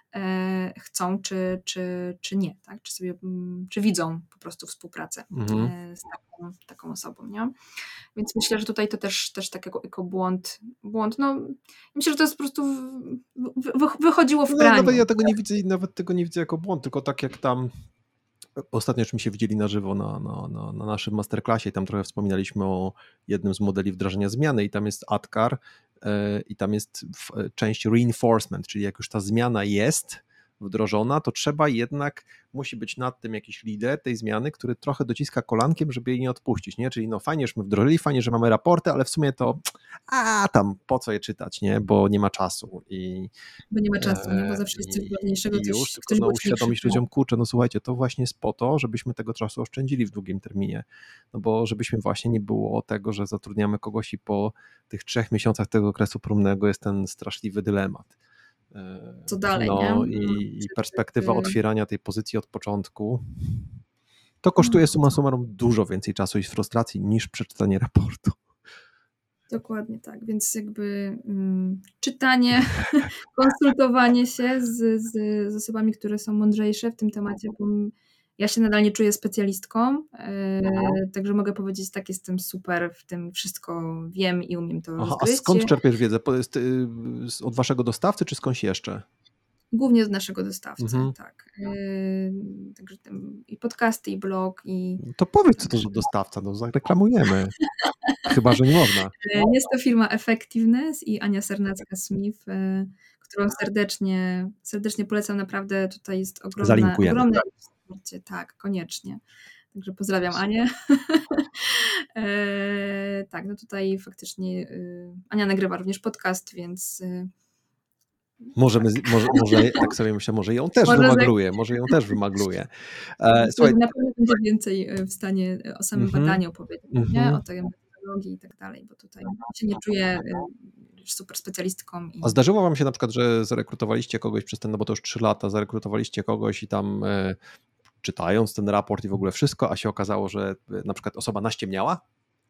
e, chcą, czy, czy, czy nie, tak? Czy sobie, czy widzą po prostu współpracę mhm. e, z taką, taką osobą, nie? Więc myślę, że tutaj to też, też tak jako, jako błąd, błąd, no myślę, że to jest po prostu wy, wy, wychodziło w praniu. No, nawet ja tego nie widzę, nawet tego nie widzę jako błąd, tylko tak jak tam ostatnio już mi się widzieli na żywo na, na, na, na naszym masterclassie i tam trochę wspominaliśmy o jednym z modeli wdrażania zmiany i tam jest A D K R yy, i tam jest w, część reinforcement, czyli jak już ta zmiana jest wdrożona, to trzeba jednak, musi być nad tym jakiś lider tej zmiany, który trochę dociska kolankiem, żeby jej nie odpuścić, nie? Czyli no fajnie, że my wdrożyli, fajnie, że mamy raporty, ale w sumie to a tam po co je czytać, nie? Bo nie ma czasu. I, bo nie ma czasu, nie? Bo zawsze jest coś ważniejszego. I już, tylko no, uświadomić ludziom, kurczę, no słuchajcie, to właśnie jest po to, żebyśmy tego czasu oszczędzili w długim terminie, no bo żebyśmy właśnie nie było tego, że zatrudniamy kogoś i po tych trzech miesiącach tego okresu próbnego jest ten straszliwy dylemat. Co dalej, no, nie? I, i perspektywa otwierania tej pozycji od początku to kosztuje summa summarum dużo więcej czasu i frustracji niż przeczytanie raportu. Dokładnie tak, więc jakby um, czytanie, konsultowanie się z, z, z osobami, które są mądrzejsze w tym temacie, bo ja się nadal nie czuję specjalistką, yy, także mogę powiedzieć, tak, jestem super w tym, wszystko wiem i umiem to rozgryźć. A skąd czerpiesz wiedzę? Od waszego dostawcy czy skądś jeszcze? Głównie od naszego dostawcy, mhm. tak. Yy, także tam i podcasty, i blog, i... To powiedz, co to za dostawca, no zareklamujemy. Chyba, że nie można. Jest to firma Effectiveness i Ania Sernacka-Smith, yy, którą serdecznie, serdecznie polecam, naprawdę tutaj jest ogromna, ogromne wsparcie, tak, koniecznie. Także pozdrawiam Anię. e, tak, no tutaj faktycznie y, Ania nagrywa również podcast, więc... Y, Możemy, tak. Może, może, tak sobie myślę, może ją też może wymagluje, może ją też wymagluje. E, słuchaj, na pewno będzie więcej w stanie o samym mm-hmm. badaniu opowiedzieć, mm-hmm. nie? O tej metodologii i tak dalej, bo tutaj się nie czuję super specjalistką. I... A zdarzyło wam się na przykład, że zarekrutowaliście kogoś przez ten, no bo to już trzy lata, zarekrutowaliście kogoś i tam e, czytając ten raport i w ogóle wszystko, a się okazało, że na przykład osoba naściemniała?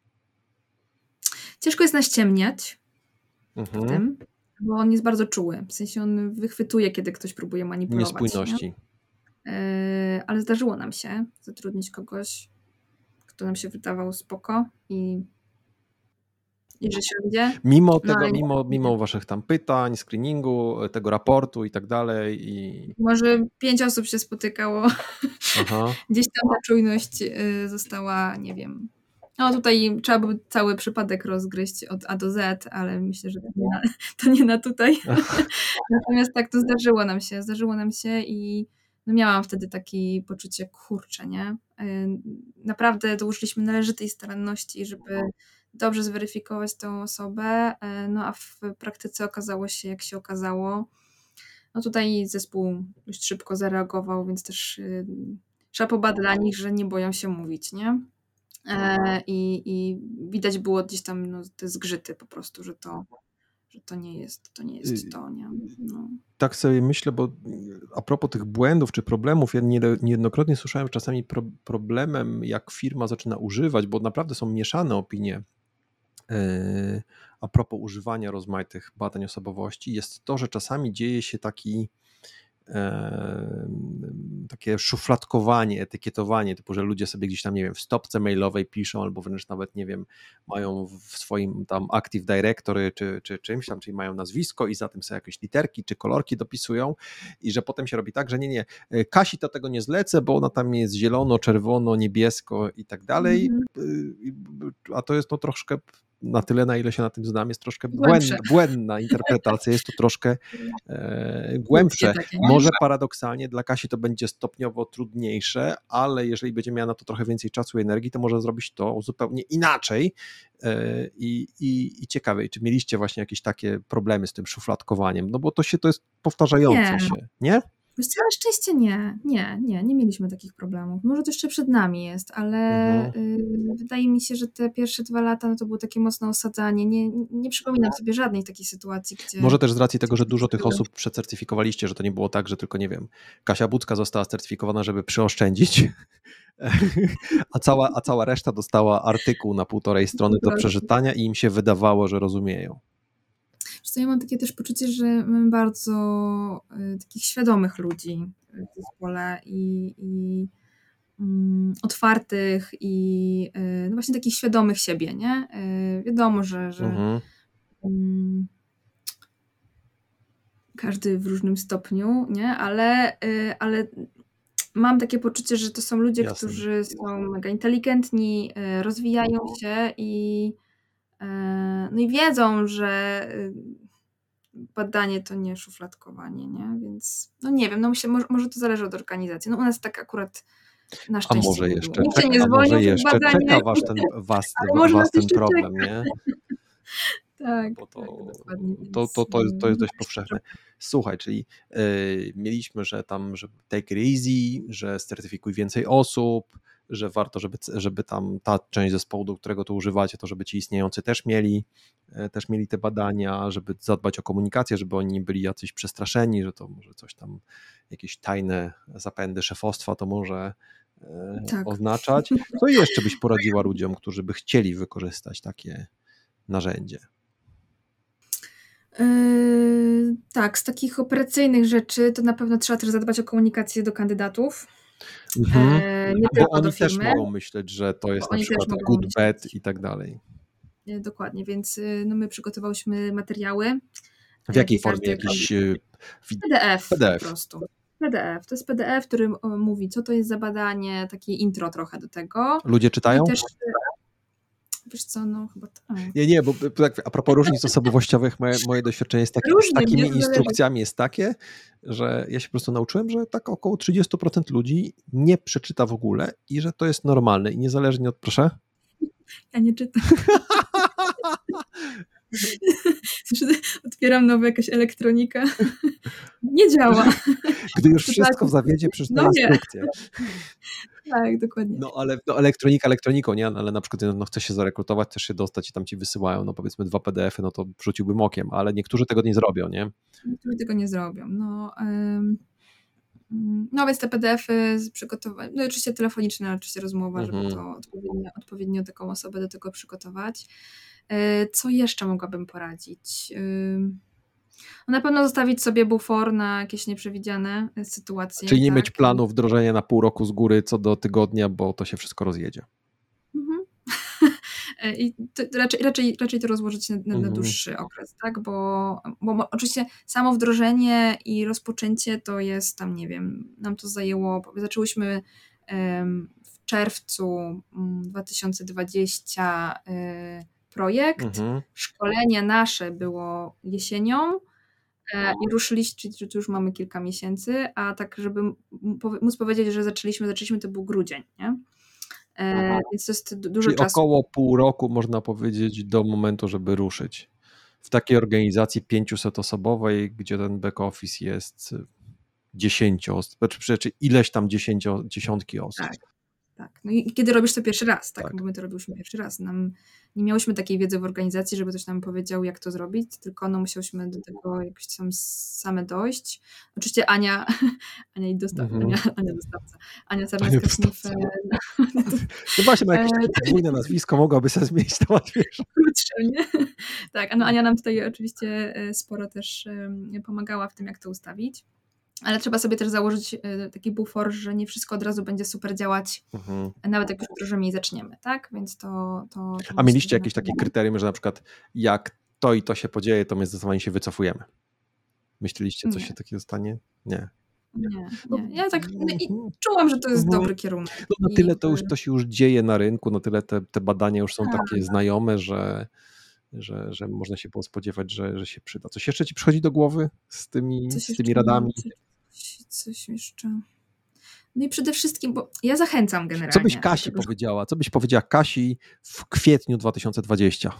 Ciężko jest naściemniać mm-hmm. w tym, bo on jest bardzo czuły, w sensie on wychwytuje, kiedy ktoś próbuje manipulować. Niespójności. Nie? Yy, ale zdarzyło nam się zatrudnić kogoś, kto nam się wydawał spoko i, i że siądzie. Mimo tego, no, mimo, mimo waszych tam pytań, screeningu, tego raportu i tak dalej. I... Może pięć osób się spotykało. Aha. Gdzieś tam ta czujność yy, została, nie wiem. No tutaj trzeba by cały przypadek rozgryźć od A do Z, ale myślę, że to nie na, to nie na tutaj. Natomiast tak, to zdarzyło nam się, zdarzyło nam się i no miałam wtedy takie poczucie, kurczę, nie? Naprawdę dołożyliśmy należytej staranności, żeby dobrze zweryfikować tę osobę, no a w praktyce okazało się, jak się okazało. No tutaj zespół dość szybko zareagował, więc też trzeba pobadać dla nich, że nie boją się mówić, nie? I, i widać było gdzieś tam no, te zgrzyty po prostu, że to, że to nie jest, to nie jest to, nie? No. Tak sobie myślę, bo a propos tych błędów czy problemów, ja niejednokrotnie słyszałem, że czasami pro, problemem, jak firma zaczyna używać, bo naprawdę są mieszane opinie yy, a propos używania rozmaitych badań osobowości, jest to, że czasami dzieje się taki takie szufladkowanie, etykietowanie, typu, że ludzie sobie gdzieś tam, nie wiem, w stopce mailowej piszą, albo wręcz nawet, nie wiem, mają w swoim tam Active Directory czy, czy czymś tam, czyli mają nazwisko i za tym sobie jakieś literki czy kolorki dopisują i że potem się robi tak, że nie, nie, Kasi to tego nie zlecę, bo ona tam jest zielono, czerwono, niebiesko i tak dalej, a to jest to troszkę na tyle, na ile się na tym znam, jest troszkę błędna, błędna interpretacja, jest to troszkę e, głębsze. Może paradoksalnie dla Kasi to będzie stopniowo trudniejsze, ale jeżeli będzie miała na to trochę więcej czasu i energii, to może zrobić to zupełnie inaczej e, i, i, i ciekawe, czy mieliście właśnie jakieś takie problemy z tym szufladkowaniem, no bo to się to jest powtarzające nie. się, nie? Wiesz co, na szczęście nie, nie, nie, nie mieliśmy takich problemów. Może to jeszcze przed nami jest, ale mhm. y, wydaje mi się, że te pierwsze dwa lata no to było takie mocne osadzanie. Nie, nie przypominam sobie żadnej takiej sytuacji, gdzie... Może też z racji tego, że dużo tych osób przecertyfikowaliście, że to nie było tak, że tylko, nie wiem, Kasia Budzka została certyfikowana, żeby przyoszczędzić, a cała, a cała reszta dostała artykuł na półtorej strony do przeczytania i im się wydawało, że rozumieją. Zresztą ja mam takie też poczucie, że mamy bardzo y, takich świadomych ludzi w zespole i, i mm, otwartych i y, no właśnie takich świadomych siebie, nie? Y, wiadomo, że, że mhm. y, każdy w różnym stopniu, nie? Ale, y, ale mam takie poczucie, że to są ludzie, Jasne. którzy są mega inteligentni, y, rozwijają się i no i wiedzą, że badanie to nie szufladkowanie, nie? Więc no nie wiem, no myślę, może, może to zależy od organizacji. No u nas tak akurat na szczęście A może nie jeszcze, Nikt czeka, się nie a może zwolnił jeszcze badanie. czeka was ten, was, was ten problem, czeka. Nie? Tak, Bo to, tak dokładnie. To, to, to, jest, to jest dość powszechne. Słuchaj, czyli yy, mieliśmy, że tam, że take it easy, że certyfikuj więcej osób, że warto, żeby, żeby tam ta część zespołu, do którego to używacie, to żeby ci istniejący też mieli, też mieli te badania, żeby zadbać o komunikację, żeby oni nie byli jacyś przestraszeni, że to może coś tam, jakieś tajne zapędy szefostwa to może e, tak. oznaczać. Co jeszcze byś poradziła ludziom, którzy by chcieli wykorzystać takie narzędzie? Yy, tak, z takich operacyjnych rzeczy to na pewno trzeba też zadbać o komunikację do kandydatów. Mhm. E, nie Bo oni też mogą myśleć, że to jest Bo na przykład good, myśleć. bad i tak dalej. Dokładnie, więc no my przygotowałyśmy materiały. W jakiej formie? Jakiś P D F, P D F po prostu. P D F. To jest P D F, który mówi, co to jest za badanie, takie intro trochę do tego. Ludzie czytają? I też, wiesz co, no chyba tak. Nie, nie, bo a propos różnic osobowościowych, moje, moje doświadczenie jest takie, Różnie, z takimi instrukcjami jest takie, że ja się po prostu nauczyłem, że tak około trzydzieści procent ludzi nie przeczyta w ogóle i że to jest normalne i niezależnie od, proszę? Ja nie czytam. Otwieram nowa jakaś elektronika. Nie działa. Gdy już wszystko zawiedzie, przeczytaj no instrukcję. Tak, dokładnie. No ale no, elektronika elektroniką, nie? Ale na przykład no, chce się zarekrutować, chcesz się dostać i tam ci wysyłają, no powiedzmy dwa P D F y, no to wrzuciłbym okiem, ale niektórzy tego nie zrobią, nie? Niektórzy tego nie zrobią, no... Um... No więc te P D F y przygotować, no oczywiście telefoniczne, oczywiście rozmowa, mhm. żeby to odpowiednio, odpowiednio taką osobę do tego przygotować. Co jeszcze mogłabym poradzić? No na pewno zostawić sobie bufor na jakieś nieprzewidziane sytuacje. Czyli nie tak? mieć planu wdrożenia na pół roku z góry co do tygodnia, bo to się wszystko rozjedzie. Mhm. I to raczej, raczej, raczej to rozłożyć na, na, na dłuższy okres, tak? Bo, bo oczywiście samo wdrożenie i rozpoczęcie to jest tam, nie wiem, nam to zajęło, zaczęłyśmy um, w czerwcu dwa tysiące dwudziestego um, projekt, mhm. szkolenie nasze było jesienią e, i ruszyliśmy, czyli tu już mamy kilka miesięcy, a tak żeby móc powiedzieć, że zaczęliśmy, zaczęliśmy to był grudzień, nie? E, więc to jest dużo Czyli czasu. Około pół roku można powiedzieć do momentu, żeby ruszyć. W takiej organizacji pięciusotoosobowej, gdzie ten back office jest dziesięcio, czy ileś tam dziesięcio, dziesiątki osób. Tak, Tak. No i kiedy robisz to pierwszy raz, tak? Tak. Bo my to robiłyśmy pierwszy raz. Nam, nie miałyśmy takiej wiedzy w organizacji, żeby ktoś nam powiedział, jak to zrobić, tylko no musiałyśmy do tego jakoś tam same dojść. Oczywiście Ania, Ania i dostawca, Mhm. Ania, Ania dostawca, Ania Ania Sarnowska-Smith. dostawca. Chyba się ma jakieś takie podwójne nazwisko, mogłaby sobie zmienić to łatwiejsze. Krótsze, nie? Tak, no Ania nam tutaj oczywiście e, sporo też e, pomagała w tym, jak to ustawić. Ale trzeba sobie też założyć e, taki bufor, że nie wszystko od razu będzie super działać, Mhm. nawet jak już wdrożymy i zaczniemy, tak? Więc to... to, to A mieliście myślę, jakieś że- takie kryterium, że na przykład jak to i to się podzieje, to my zdecydowanie się wycofujemy? Myśleliście, co Nie. się takiego stanie? Nie. Nie, nie. Ja tak no i Mhm. czułam, że to jest Mhm. dobry kierunek. No, na I tyle to, już, jakby- to się już dzieje na rynku, na tyle te, te badania już są Tak. takie znajome, że, że, że można się było spodziewać, że, że się przyda. Coś jeszcze ci przychodzi do głowy z tymi, Coś z jeszcze, tymi radami? Coś, coś jeszcze... No i przede wszystkim, bo ja zachęcam generalnie. Co byś do Kasi tego, że- powiedziała? Co byś powiedziała Kasi w kwietniu dwa tysiące dwudziestym?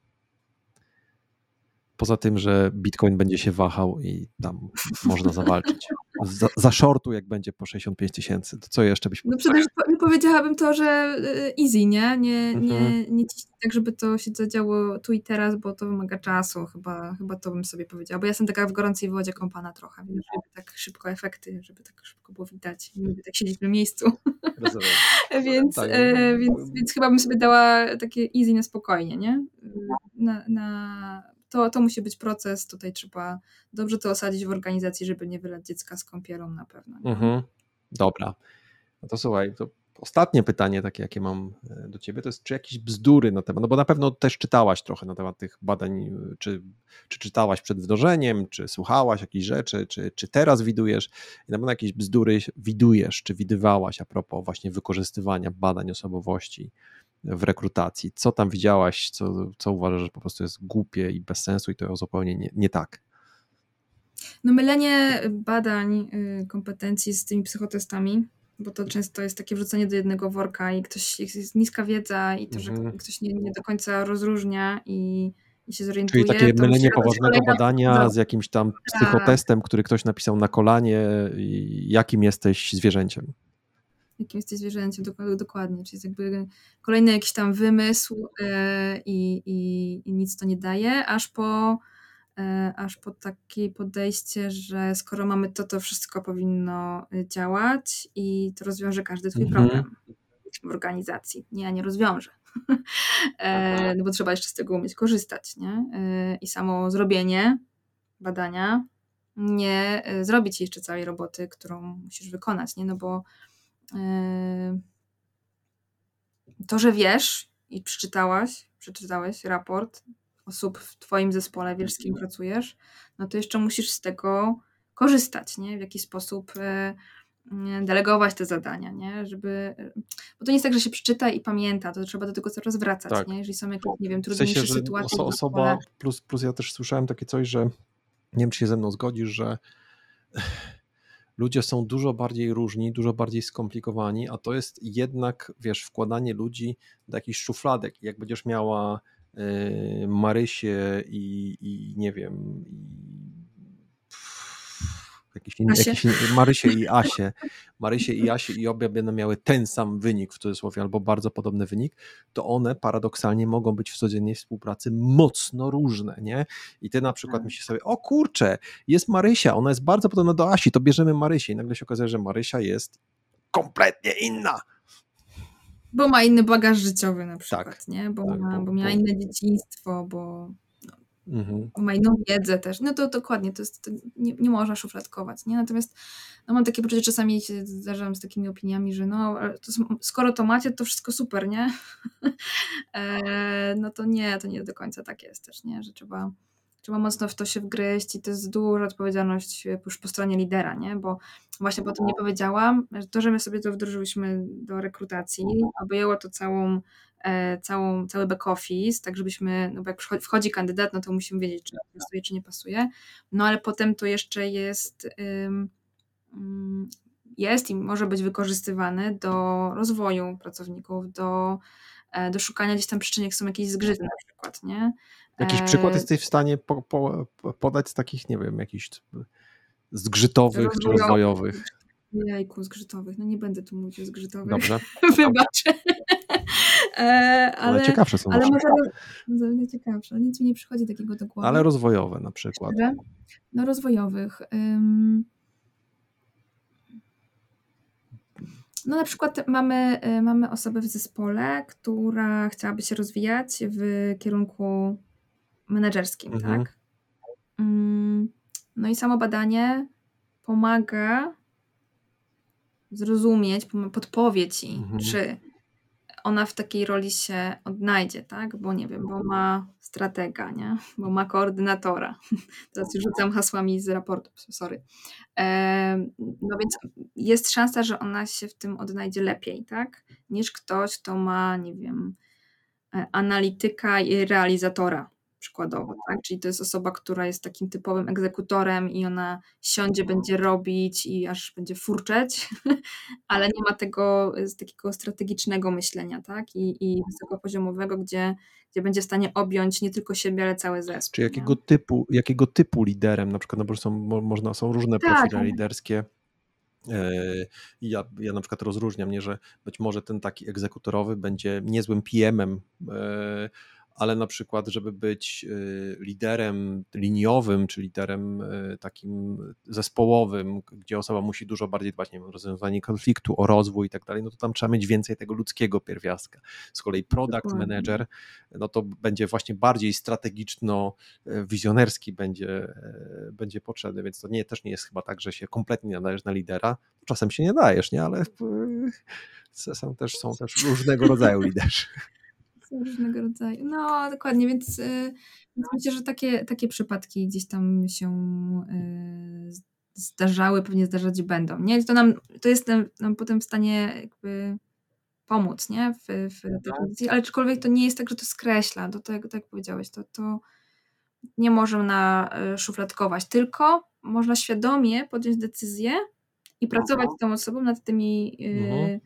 Poza tym, że Bitcoin będzie się wahał i tam można zawalczyć. Za, za shortu, jak będzie po sześćdziesiąt pięć tysięcy, to co jeszcze byś No przede wszystkim powiedziałabym to, że y, easy, nie? Nie, Mhm. nie, nie ciśnij tak, żeby to się zadziało tu i teraz, bo to wymaga czasu. Chyba, chyba to bym sobie powiedziała, bo ja jestem taka w gorącej wodzie kąpana trochę, więc żeby tak szybko efekty, żeby tak szybko było widać. Nie lubię tak siedzieć na miejscu. rozumiem? Więc, Tak, e, no, więc, więc chyba bym sobie dała takie easy na spokojnie, nie? Na, na, to, to musi być proces, tutaj trzeba dobrze to osadzić w organizacji, żeby nie wylać dziecka z kąpielą na pewno. Nie? Mhm. Dobra. No to słuchaj, to ostatnie pytanie takie, jakie mam do ciebie, to jest, czy jakieś bzdury na temat, no bo na pewno też czytałaś trochę na temat tych badań, czy, czy czytałaś przed wdrożeniem, czy słuchałaś jakichś rzeczy, czy, czy teraz widujesz i na pewno jakieś bzdury widujesz, czy widywałaś a propos właśnie wykorzystywania badań osobowości w rekrutacji. Co tam widziałaś, co, co uważasz, że po prostu jest głupie i bez sensu i to zupełnie nie, nie tak? No mylenie badań y, kompetencji z tymi psychotestami, bo to często jest takie wrzucenie do jednego worka i ktoś, jest niska wiedza i to, że Mhm. ktoś nie, nie do końca rozróżnia i, i się zorientuje. Czyli takie to mylenie musi- poważnego kolejna- badania z jakimś tam psychotestem, który ktoś napisał na kolanie, i jakim jesteś zwierzęciem. Jakim jesteś zwierzęciem, dok- dokładnie. Czyli jest jakby kolejny jakiś tam wymysł e, i, i, i nic to nie daje, aż po, e, aż po takie podejście, że skoro mamy to, to wszystko powinno e, działać i to rozwiąże każdy twój Mhm. problem w organizacji. Nie, ja nie rozwiążę. e, no bo trzeba jeszcze z tego umieć korzystać, nie? E, I samo zrobienie badania nie e, zrobi ci jeszcze całej roboty, którą musisz wykonać, nie? No bo to, że wiesz i przeczytałaś, przeczytałeś raport osób w twoim zespole, wiesz, z kim pracujesz, no to jeszcze musisz z tego korzystać, nie? W jaki sposób e, delegować te zadania, nie? Żeby, bo to nie jest tak, że się przeczyta i pamięta, to trzeba do tego coraz wracać, Tak. nie? Jeżeli są jakieś, nie wiem, W trudniejsze sensie, że sytuacje oso- w osoba, zespole. plus, plus ja też słyszałem takie coś, że nie wiem, czy się ze mną zgodzisz, że ludzie są dużo bardziej różni, dużo bardziej skomplikowani, a to jest jednak, wiesz, wkładanie ludzi do jakichś szufladek. Jak będziesz miała y, Marysię i, i nie wiem, i jakieś inne, Asię. jakieś, Marysię i Asię, Marysię i Asię i obie będą miały ten sam wynik w cudzysłowie albo bardzo podobny wynik, to one paradoksalnie mogą być w codziennej współpracy mocno różne, nie? I ty na przykład myślisz sobie, o kurczę, jest Marysia, ona jest bardzo podobna do Asi, to bierzemy Marysię i nagle się okazuje, że Marysia jest kompletnie inna. Bo ma inny bagaż życiowy na przykład, Tak, nie? Bo, tak, ma, bo- bo miała bo- inne dzieciństwo, bo Mhm. ma inną wiedzę też. No to dokładnie, to, jest, to nie, nie można szufladkować, nie? Natomiast no mam takie poczucie, czasami się zdarzam z takimi opiniami, że no, ale to, są- skoro to macie, to wszystko super, nie? e, no to nie, to nie do końca tak jest też, nie? Że trzeba, trzeba mocno w to się wgryźć i to jest duża odpowiedzialność już po stronie lidera, nie? Bo właśnie po tym nie powiedziałam, że to, że my sobie to wdrożyliśmy do rekrutacji, objęło to całą e, całą, cały back office, tak żebyśmy, no bo jak wchodzi, wchodzi kandydat, no to musimy wiedzieć, czy pasuje, czy nie pasuje, no ale potem to jeszcze jest ym, ym, jest i może być wykorzystywane do rozwoju pracowników, do, e, do szukania gdzieś tam przyczyn, jak są jakieś zgrzyty na przykład, nie? Jakiś E, przykład jesteś w stanie po, po, podać z takich, nie wiem, jakichś zgrzytowych czy Rozwojowych. rozwojowych? Jajku, zgrzytowych. No nie będę tu mówić o zgrzytowych. Dobrze. Wybaczę. e, ale, ale ciekawsze są. Ale może no, ciekawsze, ale nic mi nie przychodzi takiego do głowy. Ale rozwojowe na przykład. Szczerze? No rozwojowych. Ym... No na przykład mamy, mamy osobę w zespole, która chciałaby się rozwijać w kierunku menedżerskim, Mhm. tak? Ym... No i samo badanie pomaga zrozumieć, podpowie ci, Mhm. czy ona w takiej roli się odnajdzie, tak? Bo nie wiem, bo ma stratega, nie? Bo ma koordynatora. Teraz już rzucam hasłami z raportu, sorry. E, no więc jest szansa, że ona się w tym odnajdzie lepiej, tak? Niż ktoś, kto ma, nie wiem, analityka i realizatora przykładowo, tak? Czyli to jest osoba, która jest takim typowym egzekutorem i ona siądzie, będzie robić i aż będzie furczeć, ale nie ma tego z takiego strategicznego myślenia, tak? I, i wysokopoziomowego, gdzie, gdzie będzie w stanie objąć nie tylko siebie, ale cały zespół. Czy jakiego typu, jakiego typu liderem, na przykład, no bo są, można, są różne tak, profile liderskie. Ja, ja na przykład rozróżniam, nie, że być może ten taki egzekutorowy będzie niezłym P M-em, ale na przykład, żeby być liderem liniowym, czy liderem takim zespołowym, gdzie osoba musi dużo bardziej dbać, nie wiem, o rozwiązanie konfliktu, o rozwój i tak dalej, no to tam trzeba mieć więcej tego ludzkiego pierwiastka. Z kolei product Dokładnie. manager, no to będzie właśnie bardziej strategiczno-wizjonerski będzie, będzie potrzebny, więc to nie, też nie jest chyba tak, że się kompletnie nadajesz na lidera. Czasem się nie dajesz, nie, ale są też, są też różnego rodzaju liderzy. Są różnego rodzaju. No, dokładnie, więc, yy, więc myślę, że takie, takie przypadki gdzieś tam się yy, zdarzały, pewnie zdarzać będą, nie? To nam, to jest nam, nam potem w stanie jakby pomóc, nie? W, w tej pozycji, ale aczkolwiek to nie jest tak, że to skreśla, do tego, tak jak powiedziałeś, to, to nie można szufladkować, tylko można świadomie podjąć decyzję i pracować z tą osobą nad tymi yy, Mhm.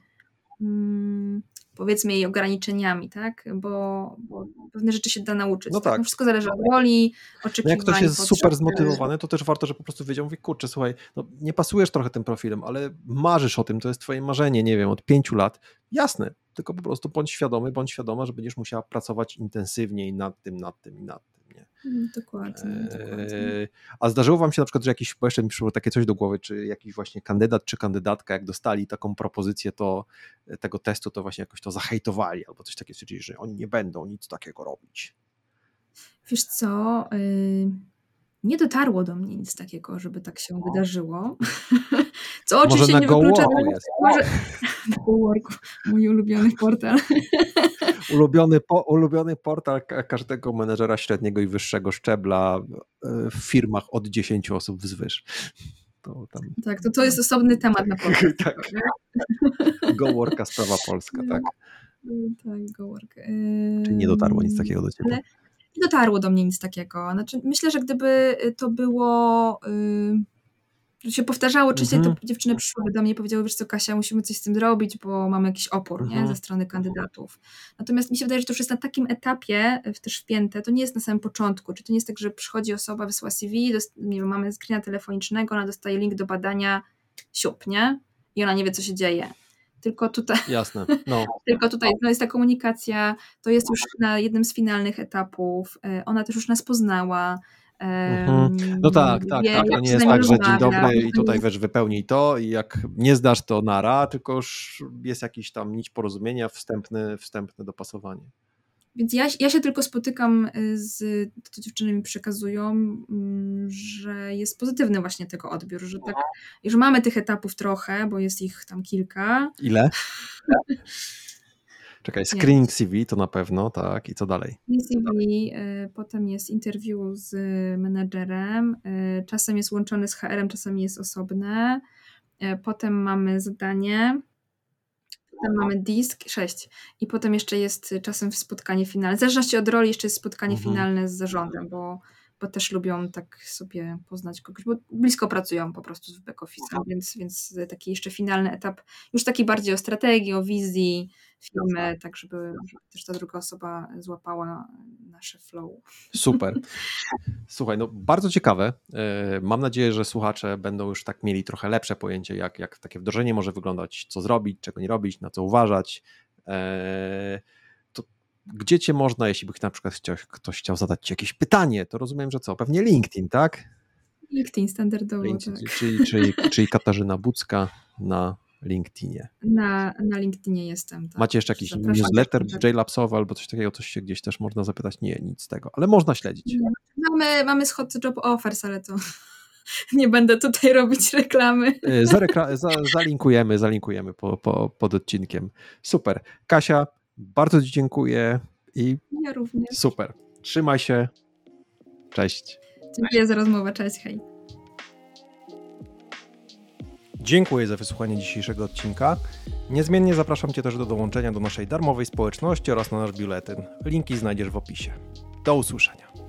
mm, powiedzmy jej ograniczeniami, tak? Bo, bo pewne rzeczy się da nauczyć. No tak? tak. No wszystko zależy od roli, oczekiwań. No jak ktoś jest potrzeb. super zmotywowany, to też warto, że po prostu wiedział, mówi, kurczę, słuchaj, no nie pasujesz trochę tym profilem, ale marzysz o tym, to jest twoje marzenie, nie wiem, od pięciu lat. Jasne, tylko po prostu bądź świadomy, bądź świadoma, że będziesz musiała pracować intensywniej nad tym, nad tym i nad tym. Nie? Dokładnie, eee, dokładnie. A zdarzyło wam się na przykład, że jakiś, bo jeszcze mi przyszło takie coś do głowy, czy jakiś właśnie kandydat czy kandydatka, jak dostali taką propozycję to, tego testu, to właśnie jakoś to zahejtowali, albo coś takiego, czyli że oni nie będą nic takiego robić. Wiesz co, yy, nie dotarło do mnie nic takiego, żeby tak się o. wydarzyło. Co oczywiście nie wyklucza... Jest. Może na Coworku, mój ulubiony portal. Ulubiony, po, ulubiony portal każdego menedżera średniego i wyższego szczebla w firmach od dziesięciu osób wzwyż. To tam... Tak, to to jest osobny temat na portal. tak. Coworka, sprawa polska, tak? Tak, Cowork. Czyli nie dotarło nic takiego do ciebie? Ale nie dotarło do mnie nic takiego. Znaczy, myślę, że gdyby to było... Yy, się powtarzało, oczywiście mm-hmm. to dziewczyny przyszłyby do mnie i powiedziały, wiesz co, Kasia, musimy coś z tym zrobić, bo mamy jakiś opór, mm-hmm. nie, ze strony kandydatów. Natomiast mi się wydaje, że to już jest na takim etapie też wpięte, to nie jest na samym początku, czyli to nie jest tak, że przychodzi osoba, wysyła C V, dost, nie wiem, mamy screena telefonicznego, ona dostaje link do badania, siup, nie? I ona nie wie, co się dzieje. Tylko tutaj, Jasne. No. tylko tutaj no jest ta komunikacja, to jest już na jednym z finalnych etapów, ona też już nas poznała. Mhm. No tak, tak, wie, tak. To nie jest tak, że dzień dobry i tutaj wiesz, wypełnij to i jak nie zdasz, to nara, tylko już jest jakiś tam nić porozumienia, wstępne, wstępne dopasowanie. Więc ja, ja się tylko spotykam z, to dziewczyny mi przekazują, że jest pozytywny właśnie tego odbiór, że tak, że mamy tych etapów trochę, bo jest ich tam kilka. Ile? Czekaj, screening C V to na pewno, tak, i co dalej? C V, y, potem jest interview z menadżerem, y, czasem jest łączony z H R-em, czasem jest osobne, y, potem mamy zadanie, potem mamy disk, sześć i potem jeszcze jest czasem spotkanie finalne, w zależności od roli jeszcze jest spotkanie mhm. finalne z zarządem, bo, chyba też lubią tak sobie poznać kogoś, bo blisko pracują po prostu z back office'em, więc, więc taki jeszcze finalny etap, już taki bardziej o strategii, o wizji firmy, tak żeby, żeby też ta druga osoba złapała nasze flow. Super. Słuchaj, no bardzo ciekawe. Mam nadzieję, że słuchacze będą już tak mieli trochę lepsze pojęcie, jak, jak takie wdrożenie może wyglądać, co zrobić, czego nie robić, na co uważać. To gdzie cię można, jeśli by na przykład chciał, ktoś chciał zadać ci jakieś pytanie, to rozumiem, że co? Pewnie LinkedIn, tak? LinkedIn standardowo, LinkedIn, tak. Czyli, czyli, czyli Katarzyna Bucka na LinkedInie. Na, na LinkedInie jestem. Tak. Macie jeszcze jakiś Zapraszam. newsletter J-Labsowy albo coś takiego, coś się gdzieś też można zapytać? Nie, nic z tego, ale można śledzić. Mamy, mamy z Hot Job Offers, ale to nie będę tutaj robić reklamy. Zarekla- za, zalinkujemy, zalinkujemy po, po, pod odcinkiem. Super. Kasia, bardzo ci dziękuję i Ja również. super. Trzymaj się. Cześć. Dziękuję za rozmowę. Cześć, hej. Dziękuję za wysłuchanie dzisiejszego odcinka. Niezmiennie zapraszam cię też do dołączenia do naszej darmowej społeczności oraz na nasz biuletyn. Linki znajdziesz w opisie. Do usłyszenia.